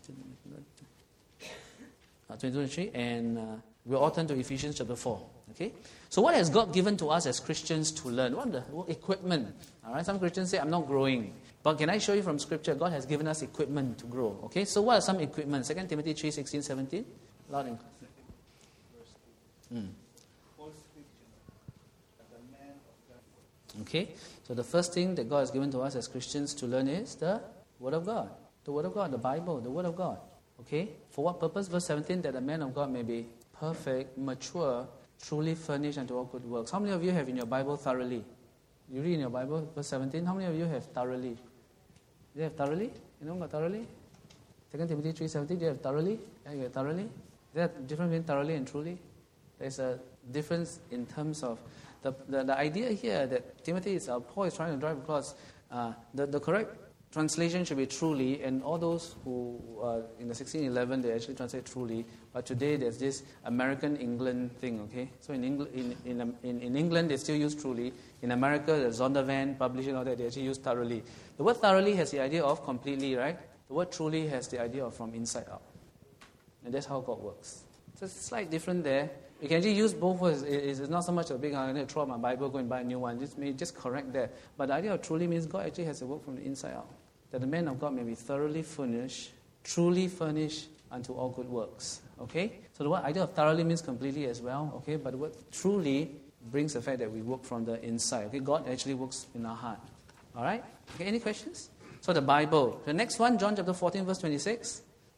uh, twenty-two, twenty-three. And uh, we'll all turn to Ephesians chapter four. Okay? So what has God given to us as Christians to learn? What are the what equipment? All right? Some Christians say, I'm not growing. But can I show you from Scripture, God has given us equipment to grow. Okay? So what are some equipment? Second Timothy three, sixteen, seventeen. Loud and mm. Okay? So the first thing that God has given to us as Christians to learn is the Word of God. The Word of God, the Bible, the Word of God. Okay? For what purpose? Verse seventeen, that the man of God may be perfect, mature, truly furnished unto all good works. How many of you have in your Bible thoroughly? You read in your Bible, verse seventeen. How many of you have thoroughly? Do you have thoroughly? You know about thoroughly? Second Timothy three seventeen, do you have thoroughly? Yeah, you have thoroughly? Is there a difference between thoroughly and truly? There's a difference in terms of the the, the idea here that Timothy is, uh, Paul is trying to drive across. Uh, the, the correct translation should be truly, and all those who, uh, in the sixteen eleven, they actually translate truly. But today there's this American England thing, okay? So in, Engl- in, in, in, in England, they still use truly. In America, the Zondervan publishing, all that, they actually use thoroughly. The word thoroughly has the idea of completely, right? The word truly has the idea of from inside out. And that's how God works. So it's slightly different there. You can actually use both words. It's not so much a big, I need to throw out my Bible, go and buy a new one. Just, just correct that. But the idea of truly means God actually has to work from the inside out. That the man of God may be thoroughly furnished, truly furnished unto all good works. Okay? So the word idea of thoroughly means completely as well. Okay? But the word truly brings the fact that we work from the inside. Okay? God actually works in our heart. All right? Okay, any questions? So the Bible. The next one, John chapter fourteen, verse twenty-six.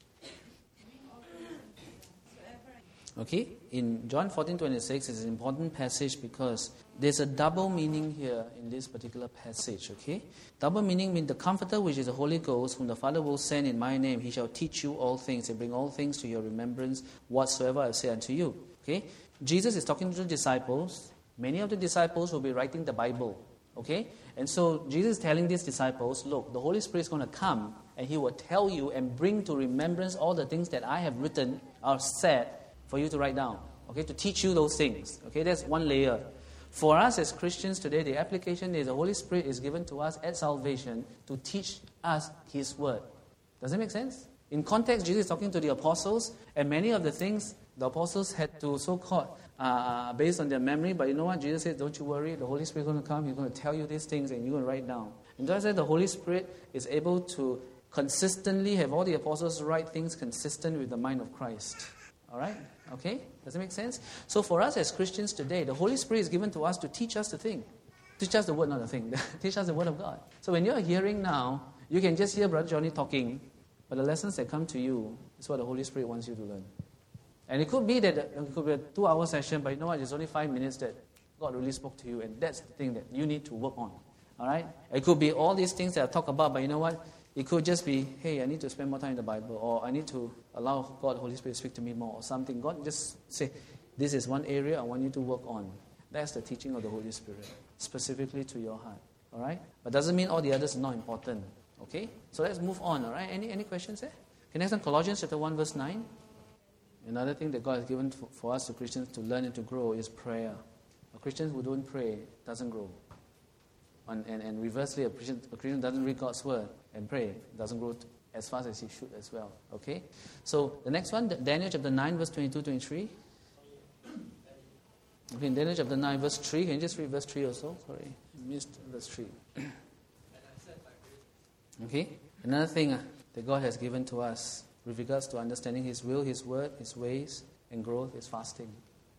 Okay, in John fourteen twenty-six is an important passage because there's a double meaning here in this particular passage, okay? Double meaning means the Comforter, which is the Holy Ghost, whom the Father will send in my name, he shall teach you all things and bring all things to your remembrance, whatsoever I say unto you, okay? Jesus is talking to the disciples. Many of the disciples will be writing the Bible, okay? And so Jesus is telling these disciples, look, the Holy Spirit is going to come and he will tell you and bring to remembrance all the things that I have written or said for you to write down, okay, to teach you those things. Okay, that's one layer. For us as Christians today, the application is the Holy Spirit is given to us at salvation to teach us His Word. Does that make sense? In context, Jesus is talking to the apostles, and many of the things the apostles had to so-called, uh, based on their memory, but you know what? Jesus said, don't you worry, the Holy Spirit is going to come, He's going to tell you these things, and you're going to write down. And that's why the Holy Spirit is able to consistently have all the apostles write things consistent with the mind of Christ. All right? Okay? Does it make sense? So for us as Christians today, the Holy Spirit is given to us to teach us the thing. Teach us the word, not the thing. Teach us the word of God. So when you're hearing now, you can just hear Brother Johnny talking, but the lessons that come to you is what the Holy Spirit wants you to learn. And it could be that it could be a two-hour session, but you know what? It's only five minutes that God really spoke to you, and that's the thing that you need to work on. All right? It could be all these things that I talk about, but you know what? It could just be, hey, I need to spend more time in the Bible, or I need to allow God, Holy Spirit, to speak to me more, or something. God just say, this is one area I want you to work on. That's the teaching of the Holy Spirit, specifically to your heart. All right? But doesn't mean all the others are not important. Okay? So let's move on. All right? Any any questions there? Okay, next one, Colossians chapter one, verse nine. Another thing that God has given for, for us, the Christians, to learn and to grow is prayer. A Christian who don't pray doesn't grow. And, and, and reversely, a Christian, a Christian doesn't read God's word and pray, doesn't grow as fast as he should as well. Okay? So, the next one, Daniel chapter nine, verse twenty-two to twenty-three. Okay, in Daniel chapter nine, verse three. Can you just read verse three also? Sorry, missed verse three. Okay? Another thing uh, that God has given to us with regards to understanding His will, His word, His ways, and growth is fasting.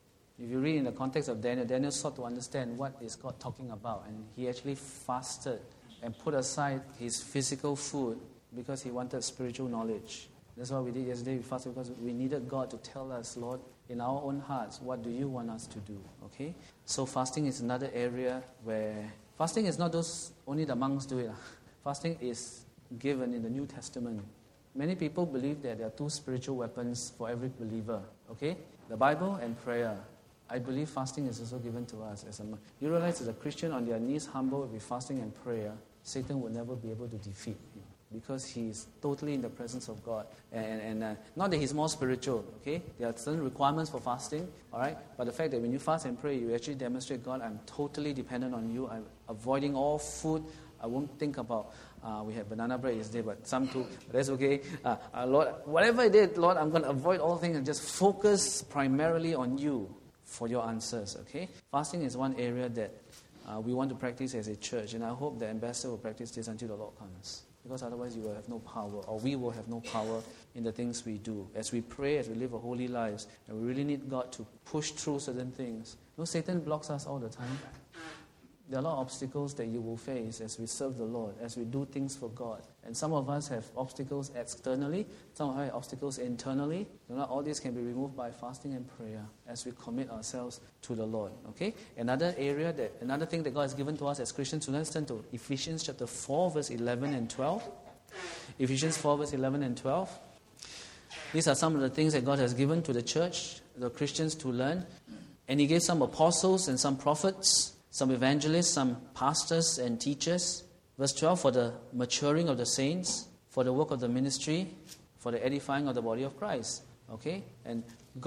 If you read in the context of Daniel, Daniel sought to understand what is God talking about. And he actually fasted and put aside his physical food because he wanted spiritual knowledge. That's what we did yesterday. We fasted because we needed God to tell us, Lord, in our own hearts, what do you want us to do? Okay? So fasting is another area where... Fasting is not those only the monks do it. Fasting is given in the New Testament. Many people believe that there are two spiritual weapons for every believer. Okay? The Bible and prayer. I believe fasting is also given to us. As a, you realize as a Christian on their knees, humble with fasting and prayer, Satan will never be able to defeat him because he is totally in the presence of God. And, and uh, not that he's more spiritual, okay? There are certain requirements for fasting, all right? But the fact that when you fast and pray, you actually demonstrate, God, I'm totally dependent on you. I'm avoiding all food. I won't think about, uh, we have banana bread yesterday, but some too, but that's okay. Uh, uh, Lord, whatever I did, Lord, I'm going to avoid all things and just focus primarily on you for your answers, okay? Fasting is one area that uh, we want to practice as a church, and I hope the ambassador will practice this until the Lord comes, because otherwise you will have no power, or we will have no power in the things we do. As we pray, as we live a holy lives, and we really need God to push through certain things. You know, Satan blocks us all the time. There are a lot of obstacles that you will face as we serve the Lord, as we do things for God. And some of us have obstacles externally, some of us have obstacles internally. You know, all these can be removed by fasting and prayer as we commit ourselves to the Lord. Okay? Another area, that another thing that God has given to us as Christians, so let's turn to Ephesians chapter four, verse eleven and twelve. Ephesians four, verse eleven and twelve. These are some of the things that God has given to the church, the Christians to learn. And He gave some apostles and some prophets, some evangelists, some pastors and teachers. Verse twelve, for the maturing of the saints, for the work of the ministry, for the edifying of the body of Christ. Okay? And God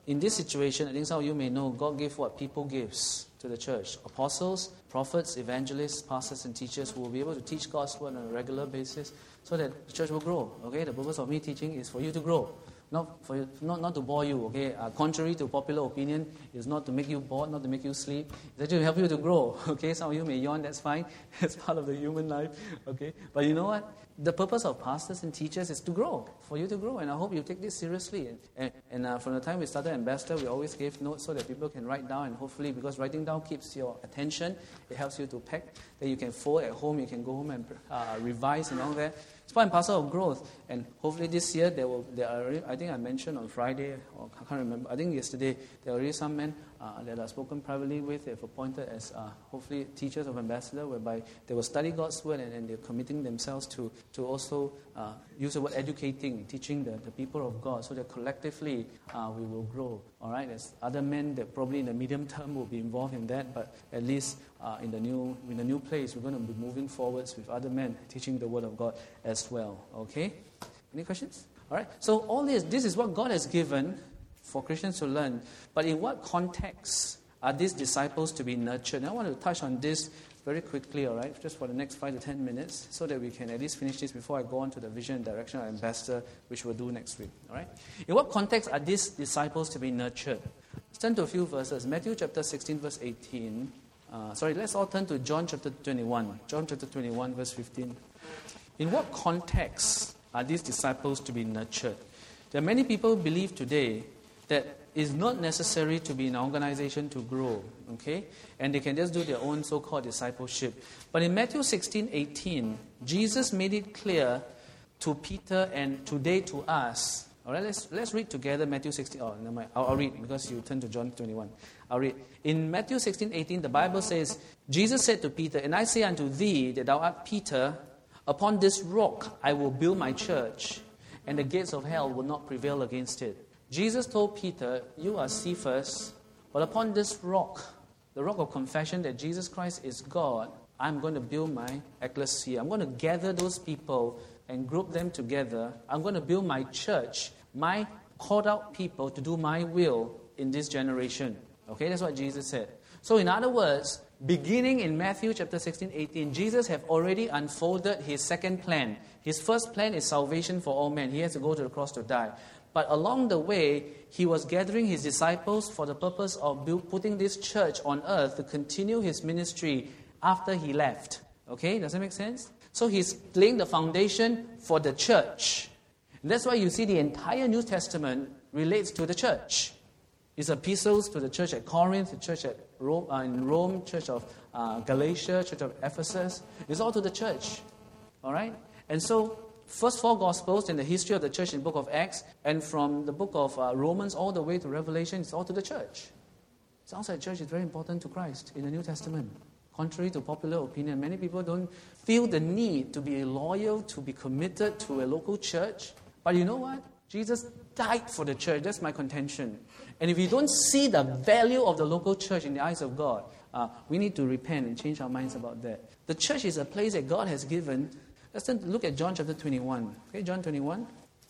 in this situation, I think some of you may know, God gave what people gives to the church. Apostles, prophets, evangelists, pastors and teachers who will be able to teach God's word on a regular basis so that the church will grow. Okay, the purpose of me teaching is for you to grow. Not for you, not, not to bore you, okay? Uh, contrary to popular opinion, is not to make you bored, not to make you sleep. It's actually to help you to grow, okay? Some of you may yawn, that's fine. It's part of the human life, okay? But you know what? The purpose of pastors and teachers is to grow, for you to grow, and I hope you take this seriously. And, and, and uh, from the time we started Ambassador, we always gave notes so that people can write down, and hopefully, because writing down keeps your attention, it helps you to pack, then you can fold at home, you can go home and uh, revise and all that. It's part and parcel of growth, and hopefully this year there will. There are. I think I mentioned on Friday, or I can't remember. I think yesterday there are already some men uh, that I've spoken privately with. They've appointed as uh, hopefully teachers of Ambassador, whereby they will study God's word and, and they're committing themselves to to also uh, use the word educating, teaching the, the people of God, so that collectively uh, we will grow. All right. There's other men that probably in the medium term will be involved in that, but at least uh, in the new in the new place, we're going to be moving forwards with other men teaching the word of God as well. Okay? Any questions? All right. So all this, this is what God has given for Christians to learn. But in what context are these disciples to be nurtured? And I want to touch on this very quickly, all right, just for the next five to ten minutes, so that we can at least finish this before I go on to the vision and direction of Ambassador, which we'll do next week. All right. In what context are these disciples to be nurtured? Let's turn to a few verses. Matthew chapter sixteen, verse eighteen. Uh, sorry, let's all turn to John chapter twenty-one. John chapter twenty-one, verse fifteen. In what context are these disciples to be nurtured? There are many people who believe today that it's not necessary to be in an organization to grow, okay? And they can just do their own so-called discipleship. But in Matthew sixteen, eighteen, Jesus made it clear to Peter and today to us. All right, let's let's read together Matthew sixteen. Oh, never mind. I'll, I'll read because you turn to John twenty-one. I'll read. In Matthew sixteen, eighteen, the Bible says, Jesus said to Peter, "And I say unto thee that thou art Peter, upon this rock I will build my church, and the gates of hell will not prevail against it." Jesus told Peter, "You are Cephas, but upon this rock, the rock of confession that Jesus Christ is God, I'm going to build my ecclesia. I'm going to gather those people and group them together. I'm going to build my church, my called out people to do my will in this generation." Okay, that's what Jesus said. So in other words, beginning in Matthew chapter sixteen, eighteen, Jesus have already unfolded his second plan. His first plan is salvation for all men. He has to go to the cross to die. But along the way, he was gathering his disciples for the purpose of build, putting this church on earth to continue his ministry after he left. Okay, does that make sense? So he's laying the foundation for the church. And that's why you see the entire New Testament relates to the church. It's epistles to the church at Corinth, the church at Rome, uh, in Rome, church of uh, Galatia, church of Ephesus. It's all to the church. All right? And so, first four Gospels in the history of the church in the book of Acts, and from the book of uh, Romans all the way to Revelation, it's all to the church. Sounds like church is very important to Christ in the New Testament. Contrary to popular opinion, many people don't feel the need to be loyal, to be committed to a local church. But you know what? Jesus died for the church. That's my contention. And if you don't see the value of the local church in the eyes of God, uh, we need to repent and change our minds about that. The church is a place that God has given. Let's look at John chapter twenty-one. Okay, John twenty-one.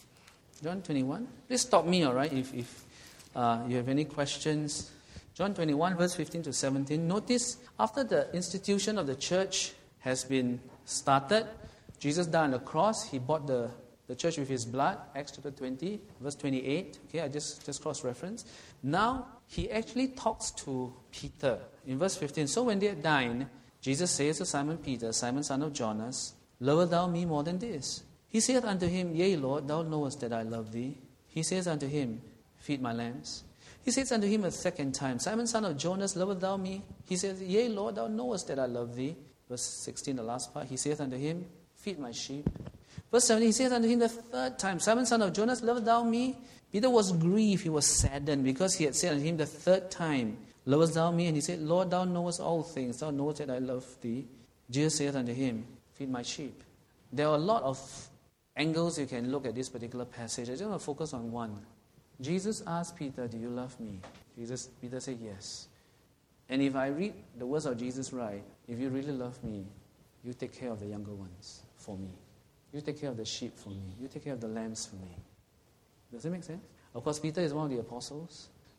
John twenty-one. Please stop me, all right, if, if uh, you have any questions. John twenty-one, verse fifteen to seventeen. Notice, after the institution of the church has been started, Jesus died on the cross. He bought the, the church with his blood. Acts chapter twenty, verse twenty-eight. Okay, I just, just cross-reference. Now, he actually talks to Peter. In verse fifteen, so when they had dined, Jesus says to Simon Peter, Simon son of Jonas, lovest thou me more than this? He saith unto him, Yea, Lord, thou knowest that I love thee. He says unto him, Feed my lambs. He says unto him a second time, Simon son of Jonas, lovest thou me? He says, Yea, Lord, thou knowest that I love thee. Verse sixteen, the last part, he saith unto him, Feed my sheep. Verse seventeen, he says unto him the third time, Simon son of Jonas, lovest thou me? Peter was grieved, he was saddened, because he had said unto him the third time, Lovest thou me? And he said, Lord, thou knowest all things, thou knowest that I love thee. Jesus saith unto him, Feed my sheep. There are a lot of angles you can look at this particular passage. I just want to focus on one. Jesus asked Peter, do you love me? Jesus, Peter said, yes. And if I read the words of Jesus right, if you really love me, you take care of the younger ones for me. You take care of the sheep for me. You take care of the lambs for me. Does that make sense? Of course, Peter is one of the apostles.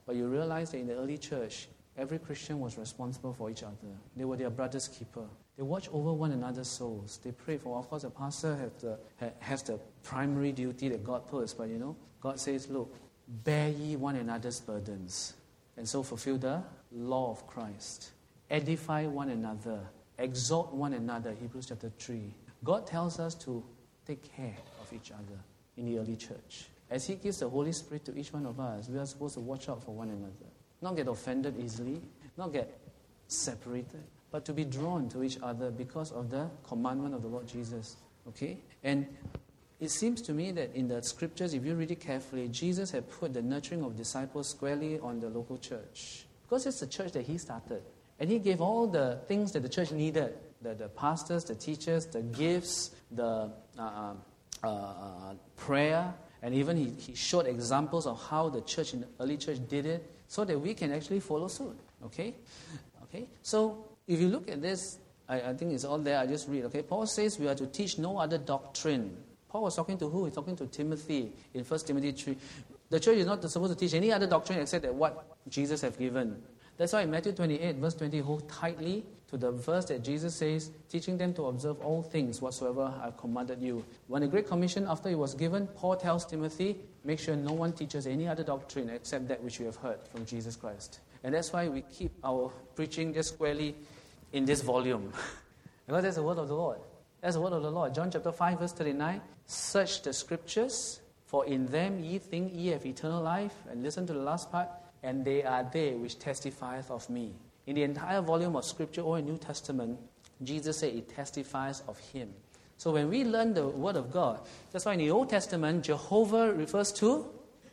But you realize that in the early church, every Christian was responsible for each other. They were their brother's keeper. They watched over one another's souls. They prayed for, of course, the pastor has the, has the primary duty that God puts. But you know, God says, look, bear ye one another's burdens. And so fulfill the law of Christ. Edify one another. Exhort one another. Hebrews chapter three. God tells us to take care of each other in the early church. As He gives the Holy Spirit to each one of us, we are supposed to watch out for one another. Not get offended easily, not get separated, but to be drawn to each other because of the commandment of the Lord Jesus. Okay? And it seems to me that in the scriptures, if you read it carefully, Jesus had put the nurturing of disciples squarely on the local church. Because it's the church that He started. And He gave all the things that the church needed. The, the pastors, the teachers, the gifts, the uh, uh, uh, prayer. And even he, he showed examples of how the church in the early church did it so that we can actually follow suit. Okay? Okay? So, if you look at this, I, I think it's all there. I just read. Okay? Paul says we are to teach no other doctrine. Paul was talking to who? He's talking to Timothy in First Timothy three. The church is not supposed to teach any other doctrine except that what Jesus has given. That's why in Matthew twenty-eight, verse twenty, hold tightly to the verse that Jesus says, teaching them to observe all things whatsoever I have commanded you. When the Great Commission, after it was given, Paul tells Timothy, make sure no one teaches any other doctrine except that which you have heard from Jesus Christ. And that's why we keep our preaching just squarely in this volume. Because that's the word of the Lord. That's the word of the Lord. John chapter five, verse thirty-nine, search the scriptures, for in them ye think ye have eternal life. And listen to the last part, and they are they which testifieth of me. In the entire volume of Scripture or New Testament, Jesus said it testifies of Him. So when we learn the Word of God, that's why in the Old Testament, Jehovah refers to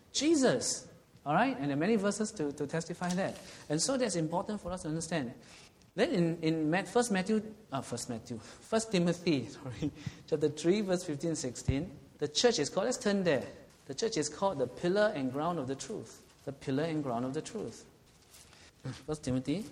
Jesus. All right? And there are many verses to, to testify that. And so that's important for us to understand. Then in, in First Matthew, uh, First Matthew, First Timothy, sorry, chapter three, verse fifteen and sixteen, the church is called, let's turn there. The church is called the pillar and ground of the truth. The pillar and ground of the truth. First Timothy.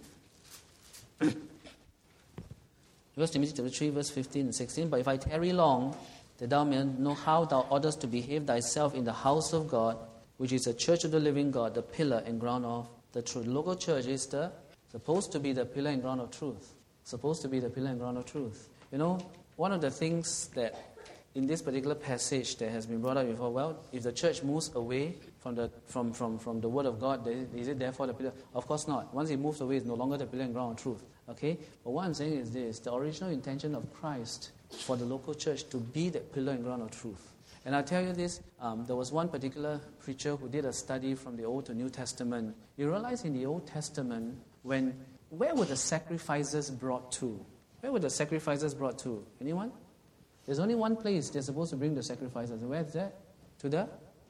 First Timothy chapter three, verse fifteen and sixteen. But if I tarry long, that thou mayest know how thou oughtest to behave thyself in the house of God, which is the church of the living God, the pillar and ground of the truth. The local church is the supposed to be the pillar and ground of truth. Supposed to be the pillar and ground of truth. You know, one of the things that in this particular passage that has been brought up before, well, if the church moves away from the from, from, from the Word of God, is it therefore the pillar? Of course not. Once it moves away, it's no longer the pillar and ground of truth. Okay? But what I'm saying is this, the original intention of Christ for the local church to be the pillar and ground of truth. And I'll tell you this, um, there was one particular preacher who did a study from the Old to New Testament. You realize in the Old Testament, when where were the sacrifices brought to? Where were the sacrifices brought to? Anyone? There's only one place they're supposed to bring the sacrifices. Where is that? To the?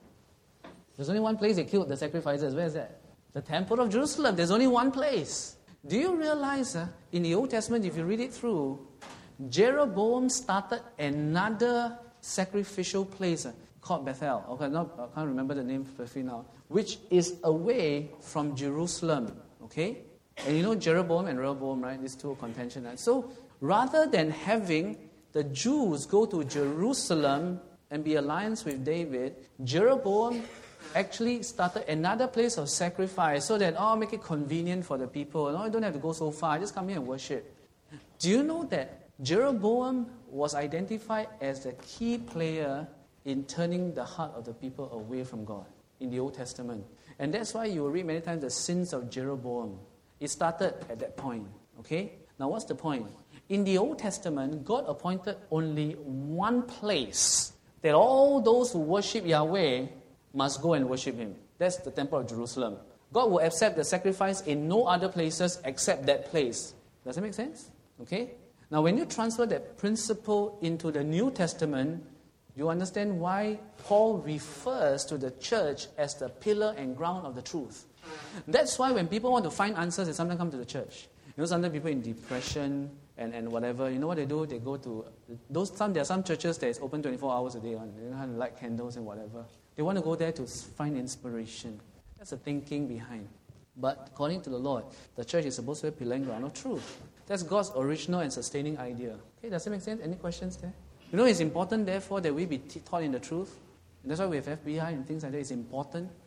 There's only one place they killed the sacrifices. Where is that? The Temple of Jerusalem. There's only one place. Do you realize uh, in the Old Testament, if you read it through, Jeroboam started another sacrificial place uh, called Bethel. Okay, not, I can't remember the name perfectly now. Which is away from Jerusalem. Okay? And you know Jeroboam and Rehoboam, right? These two are contention. Right? So rather than having the Jews go to Jerusalem and be alliance with David, Jeroboam actually started another place of sacrifice so that, oh, make it convenient for the people. No, you don't have to go so far. Just come here and worship. Do you know that Jeroboam was identified as the key player in turning the heart of the people away from God in the Old Testament? And that's why you will read many times the sins of Jeroboam. It started at that point. Okay? Now, what's the point? In the Old Testament, God appointed only one place that all those who worship Yahweh must go and worship Him. That's the Temple of Jerusalem. God will accept the sacrifice in no other places except that place. Does that make sense? Okay? Now, when you transfer that principle into the New Testament, you understand why Paul refers to the church as the pillar and ground of the truth. That's why when people want to find answers, they sometimes come to the church. You know, sometimes people in depression and, and whatever, you know what they do? They go to those. Some there are some churches that is open twenty-four hours a day. On they have light candles and whatever. They want to go there to find inspiration. That's the thinking behind. But according to the Lord, the church is supposed to be a pillar and ground of truth. That's God's original and sustaining idea. Okay, does that make sense? Any questions there? You know, it's important, therefore, that we be t- taught in the truth. And that's why we have F B I and things like that. It's important.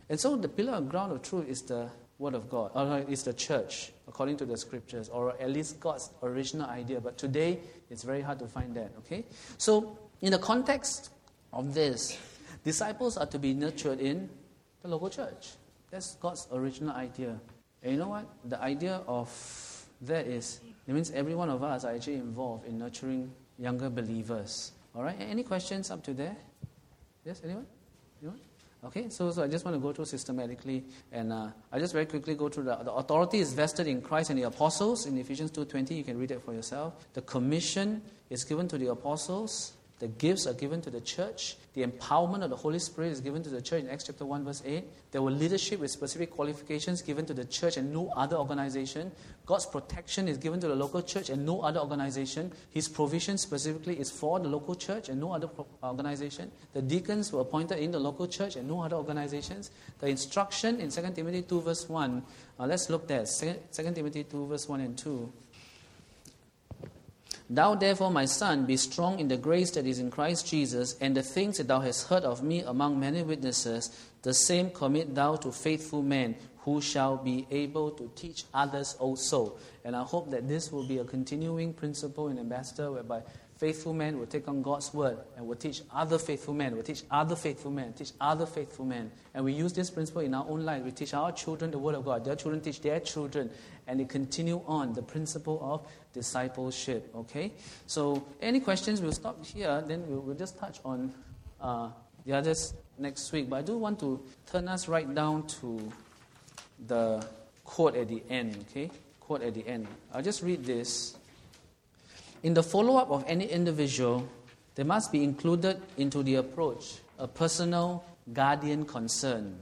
And so the pillar of ground of truth is the Word of God, or is the church, according to the Scriptures, or at least God's original idea. But today, it's very hard to find that, okay? So, in the context of this, disciples are to be nurtured in the local church. That's God's original idea. And you know what? The idea of that is, it means every one of us are actually involved in nurturing younger believers. All right? Any questions up to there? Yes, anyone? Anyone? Okay, so, so I just want to go through systematically, and uh, I just very quickly go through the, the authority is vested in Christ and the apostles. In Ephesians two twenty, you can read it for yourself. The commission is given to the apostles. The gifts are given to the church. The empowerment of the Holy Spirit is given to the church in Acts chapter one verse eight. There were leadership with specific qualifications given to the church and no other organization. God's protection is given to the local church and no other organization. His provision specifically is for the local church and no other pro- organization. The deacons were appointed in the local church and no other organizations. The instruction in Second Timothy two verse one, uh, let's look there. Second Timothy two verse one and two. Thou therefore, my son, be strong in the grace that is in Christ Jesus, and the things that thou hast heard of me among many witnesses, the same commit thou to faithful men, who shall be able to teach others also. And I hope that this will be a continuing principle in Ambassador, whereby faithful men will take on God's word and will teach other faithful men, will teach other faithful men, teach other faithful men. And we use this principle in our own life. We teach our children the word of God. Their children teach their children. And they continue on the principle of discipleship. Okay? So, any questions? We'll stop here. Then we'll, we'll just touch on uh, the others next week. But I do want to turn us right down to the quote at the end. Okay? Quote at the end. I'll just read this. In the follow-up of any individual, there must be included into the approach a personal guardian concern.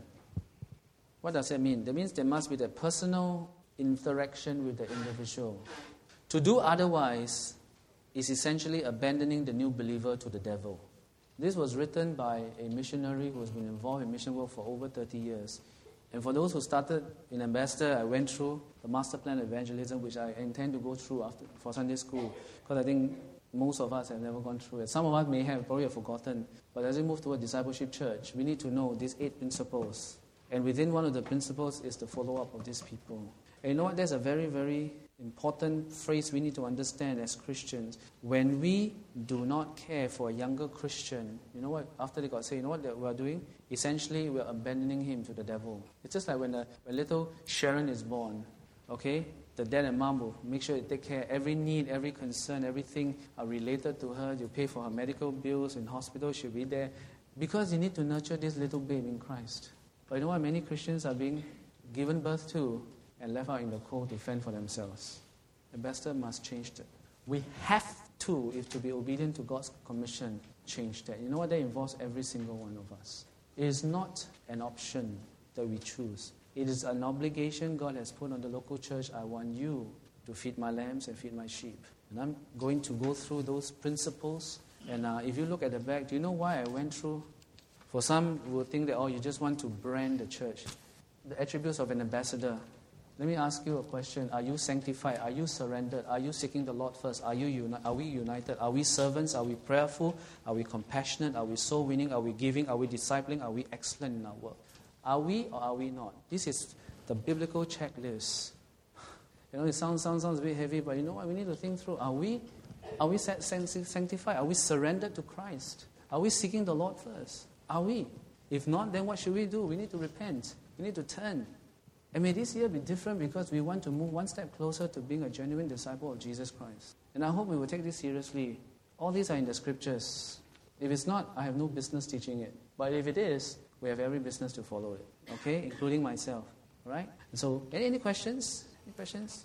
What does that mean? That means there must be the personal interaction with the individual. To do otherwise is essentially abandoning the new believer to the devil. This was written by a missionary who has been involved in mission work for over thirty years. And for those who started in Ambassador, I went through the Master Plan Evangelism, which I intend to go through after for Sunday school, because I think most of us have never gone through it. Some of us may have, probably have forgotten. But as we move toward discipleship church, we need to know these eight principles. And within one of the principles is the follow-up of these people. And you know what? There's a very, very important phrase we need to understand as Christians. When we do not care for a younger Christian, you know what? After they got saved, you know what we're doing? Essentially, we're abandoning him to the devil. It's just like when, a, when little Sharon is born, okay? The dad and mom will make sure they take care. Every need, every concern, everything are related to her. You pay for her medical bills in hospital, she'll be there. Because you need to nurture this little babe in Christ. But you know what? Many Christians are being given birth to and left out in the cold to fend for themselves. Ambassador must change that. We have to, if to be obedient to God's commission, change that. You know what? That involves every single one of us. It is not an option that we choose. It is an obligation God has put on the local church. I want you to feed my lambs and feed my sheep. And I'm going to go through those principles. And uh, if you look at the back, do you know why I went through? For some will think that, oh, you just want to brand the church. The attributes of an ambassador. Let me ask you a question. Are you sanctified? Are you surrendered? Are you seeking the Lord first? Are you uni- Are we united? Are we servants? Are we prayerful? Are we compassionate? Are we soul winning? Are we giving? Are we discipling? Are we excellent in our work? Are we or are we not? This is the biblical checklist. You know, it sounds sounds sounds a bit heavy, but you know what? We need to think through. Are we are we sanctified? Are we surrendered to Christ? Are we seeking the Lord first? Are we? If not, then what should we do? We need to repent. We need to turn. And may this year be different because we want to move one step closer to being a genuine disciple of Jesus Christ. And I hope we will take this seriously. All these are in the scriptures. If it's not, I have no business teaching it. But if it is, we have every business to follow it. Okay? Including myself. All right? So, any, any questions? Any questions?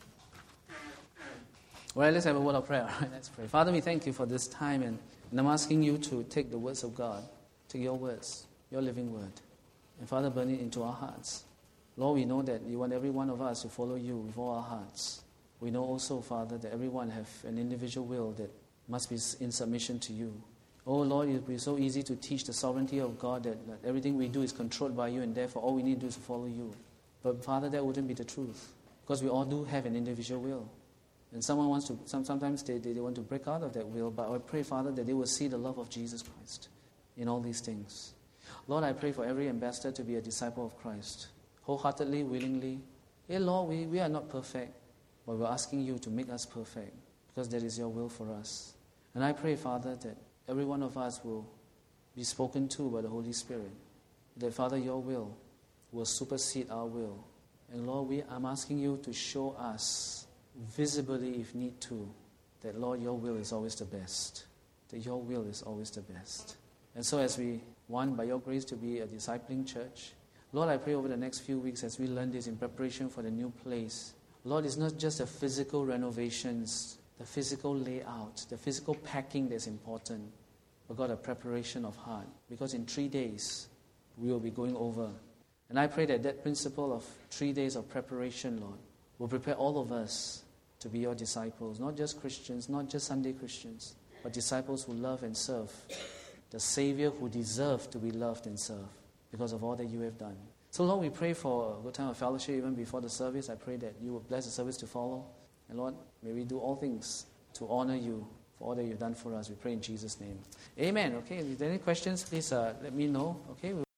Well, let's have a word of prayer. All right, let's pray. Father, we thank you for this time. And, and I'm asking you to take the words of God. Take your words. Your living word. And Father, burn it into our hearts. Lord, we know that you want every one of us to follow you with all our hearts. We know also, Father, that everyone have an individual will that must be in submission to you. Oh, Lord, it would be so easy to teach the sovereignty of God that, that everything we do is controlled by you and therefore all we need to do is to follow you. But, Father, that wouldn't be the truth because we all do have an individual will. And someone wants to, some, sometimes they, they, they want to break out of that will, but I pray, Father, that they will see the love of Jesus Christ in all these things. Lord, I pray for every ambassador to be a disciple of Christ, wholeheartedly, willingly. Hey, Lord, we, we are not perfect, but we're asking you to make us perfect because that is your will for us. And I pray, Father, that every one of us will be spoken to by the Holy Spirit. That, Father, your will will supersede our will. And Lord, we, I'm asking you to show us visibly, if need to, that, Lord, your will is always the best. That your will is always the best. And so as we want, by your grace, to be a discipling church, Lord, I pray over the next few weeks as we learn this in preparation for the new place. Lord, it's not just the physical renovations, the physical layout, the physical packing that's important, but God, a preparation of heart. Because in three days, we will be going over. And I pray that that principle of three days of preparation, Lord, will prepare all of us to be your disciples. Not just Christians, not just Sunday Christians, but disciples who love and serve the Savior who deserves to be loved and served because of all that you have done. So, Lord, we pray for a good time of fellowship even before the service. I pray that you will bless the service to follow. And, Lord, may we do all things to honor you for all that you've done for us. We pray in Jesus' name. Amen. Okay, if there are any questions, please uh, let me know. Okay.